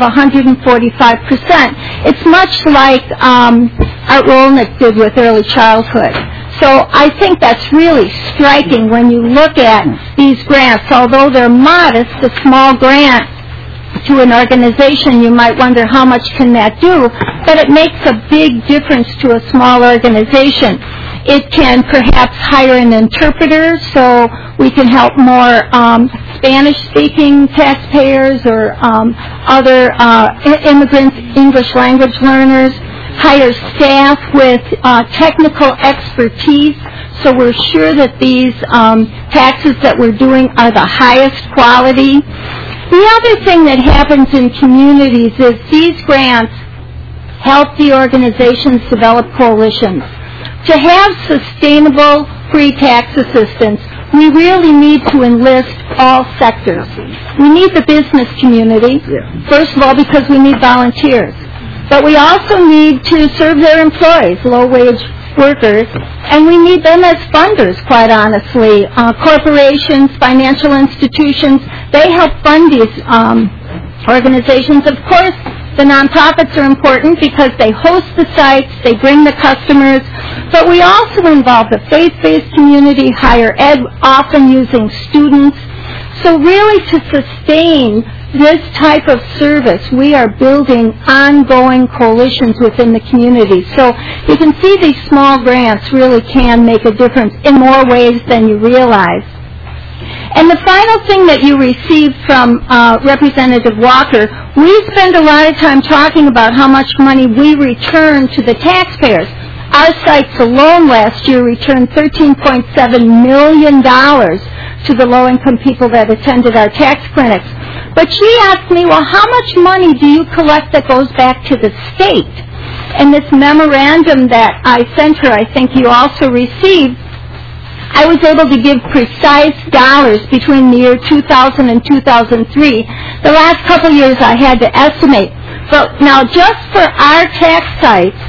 [SPEAKER 22] 145%. It's much like Art Rolnick did with early childhood. So I think that's really striking when you look at these grants. Although they're modest, a small grant to an organization, you might wonder how much can that do, but it makes a big difference to a small organization. It can perhaps hire an interpreter so we can help more Spanish-speaking taxpayers or other immigrants, English language learners, hire staff with technical expertise, so we're sure that these taxes that we're doing are the highest quality. The other thing that happens in communities is these grants help the organizations develop coalitions. To have sustainable free tax assistance, we really need to enlist all sectors. We need the business community, first of all, because we need volunteers. But we also need to serve their employees, low-wage workers, and we need them as funders, quite honestly. Corporations, financial institutions, they help fund these organizations. Of course, the nonprofits are important because they host the sites, they bring the customers, but we also involve the faith-based community, higher ed, often using students. So really to sustain this type of service, we are building ongoing coalitions within the community. So you can see these small grants really can make a difference in more ways than you realize. And the final thing that you received from Representative Walker, we spend a lot of time talking about how much money we return to the taxpayers. Our sites alone last year returned $13.7 million to the low-income people that attended our tax clinics. But she asked me, well, how much money do you collect that goes back to the state? And this memorandum that I sent her, I think you also received, I was able to give precise dollars between the year 2000 and 2003. The last couple years I had to estimate. But now just for our tax sites,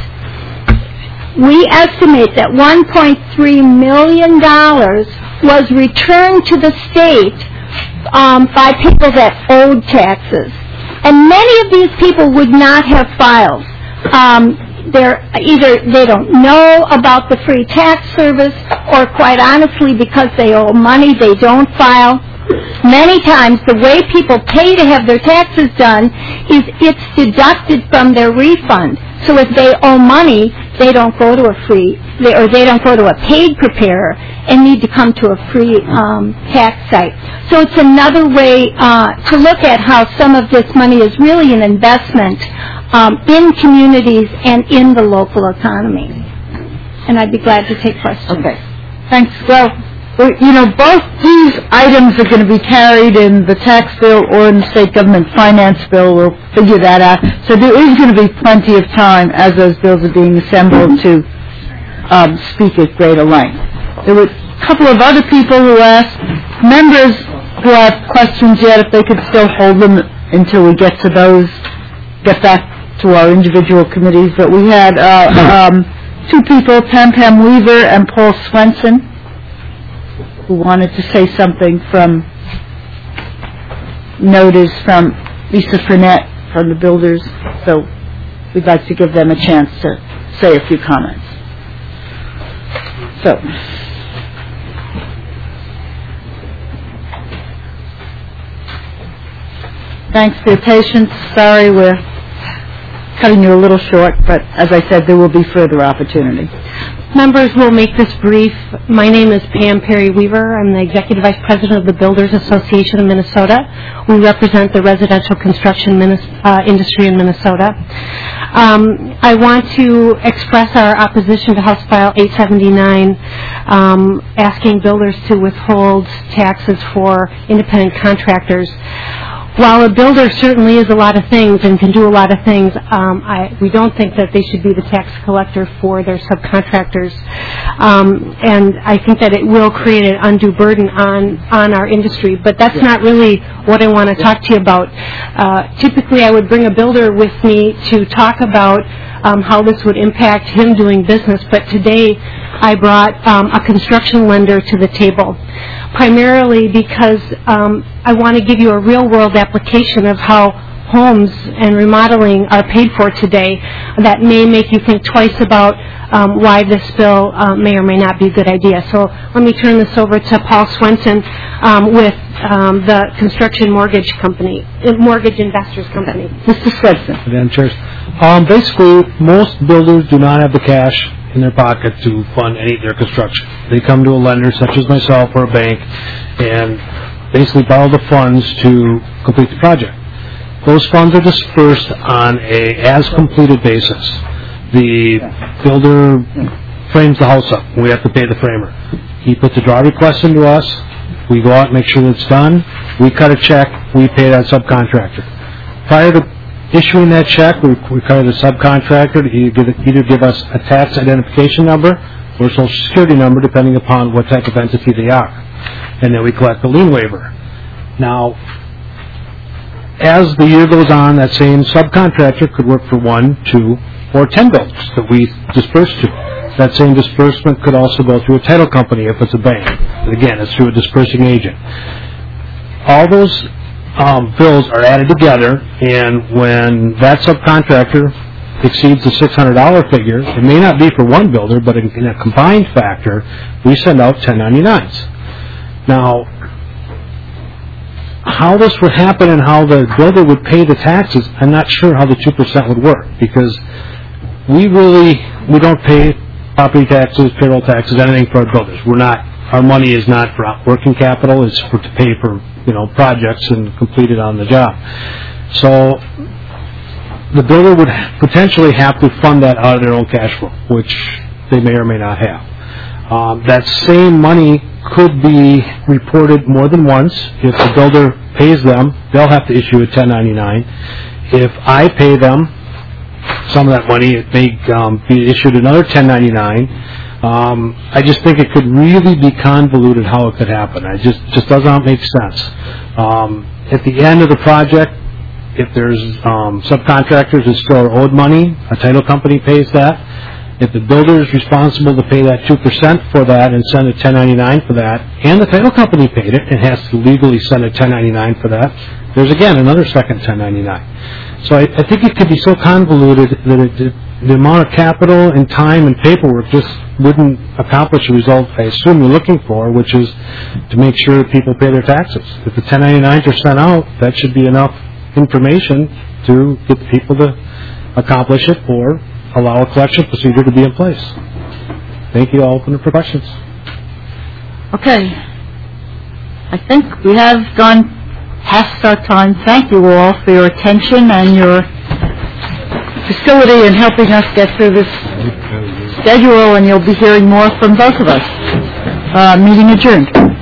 [SPEAKER 22] we estimate that $1.3 million was returned to the state by people that owed taxes. And many of these people would not have filed. Either they don't know about the free tax service, or quite honestly, because they owe money, they don't file. Many times, the way people pay to have their taxes done is it's deducted from their refund. So if they owe money, they don't go to a they don't go to a paid preparer and need to come to a free tax site. So it's another way to look at how some of this money is really an investment in communities and in the local economy. And I'd be glad to take questions.
[SPEAKER 1] Okay. Thanks. Well, both these items are going to be carried in the tax bill or in the state government finance bill. We'll figure that out. So there is going to be plenty of time as those bills are being assembled to speak at greater length. There were a couple of other people who asked, members who have questions yet, if they could still hold them until we get to those, get back to our individual committees. But we had two people, Pam Weaver and Paul Swenson, who wanted to say something from notice from Lisa Frenette from the builders. So we'd like to give them a chance to say a few comments. So, thanks for your patience. Sorry we're cutting you a little short, but as I said, there will be further opportunity.
[SPEAKER 3] Members will make this brief. My name is Pam Perry Weaver. I'm the Executive Vice President of the Builders Association of Minnesota. We represent the residential construction industry in Minnesota. I want to express our opposition to House File 879, asking builders to withhold taxes for independent contractors. While a builder certainly is a lot of things and can do a lot of things, we don't think that they should be the tax collector for their subcontractors. And I think that it will create an undue burden on our industry. But that's not really what I want to talk to you about. Typically, I would bring a builder with me to talk about how this would impact him doing business. But today, I brought a construction lender to the table, primarily because I want to give you a real-world application of how homes and remodeling are paid for today that may make you think twice about why this bill may or may not be a good idea. So let me turn this over to Paul Swenson with the Construction Mortgage Company, Mortgage Investors Company.
[SPEAKER 1] Mr. Swenson.
[SPEAKER 5] Madam Chair, basically, most builders do not have the cash in their pocket to fund any of their construction. They come to a lender such as myself or a bank and basically borrow the funds to complete the project. Those funds are dispersed on a as-completed basis. The builder frames the house up. We have to pay the framer. He puts a draw request into us. We go out and make sure that it's done. We cut a check. We pay that subcontractor. Prior to issuing that check, we require the subcontractor to either give us a tax identification number or a social security number, depending upon what type of entity they are. And then we collect the lien waiver. Now, as the year goes on, that same subcontractor could work for 1, 2, or 10 builders that we disperse to. That same disbursement could also go through a title company if it's a bank. But again, it's through a dispersing agent. All those bills are added together, and when that subcontractor exceeds the $600 figure, it may not be for one builder, but in a combined factor, we send out 1099s. Now, how this would happen and how the builder would pay the taxes, I'm not sure how the 2% would work, because we don't pay property taxes, payroll taxes, anything for our builders. Our money is not for working capital, it's to pay for projects and complete it on the job. So the builder would potentially have to fund that out of their own cash flow, which they may or may not have. That same money could be reported more than once. If the builder pays them, they'll have to issue a 1099. If I pay them some of that money, it may be issued another 1099. I just think it could really be convoluted how it could happen. It just does not make sense. At the end of the project, if there's subcontractors that still are owed money, a title company pays that. If the builder is responsible to pay that 2% for that and send a 1099 for that, and the title company paid it and has to legally send a 1099 for that, there's again another second 1099. So I think it could be so convoluted that the amount of capital and time and paperwork just wouldn't accomplish the result I assume you're looking for, which is to make sure that people pay their taxes. If the 1099s are sent out, that should be enough information to get the people to accomplish it or allow a collection procedure to be in place. Thank you. I'll open it for questions.
[SPEAKER 21] Okay. I think we have gone past our time. Thank you all for your attention and your facility in helping us get through this schedule, and you'll be hearing more from both of us. Meeting adjourned.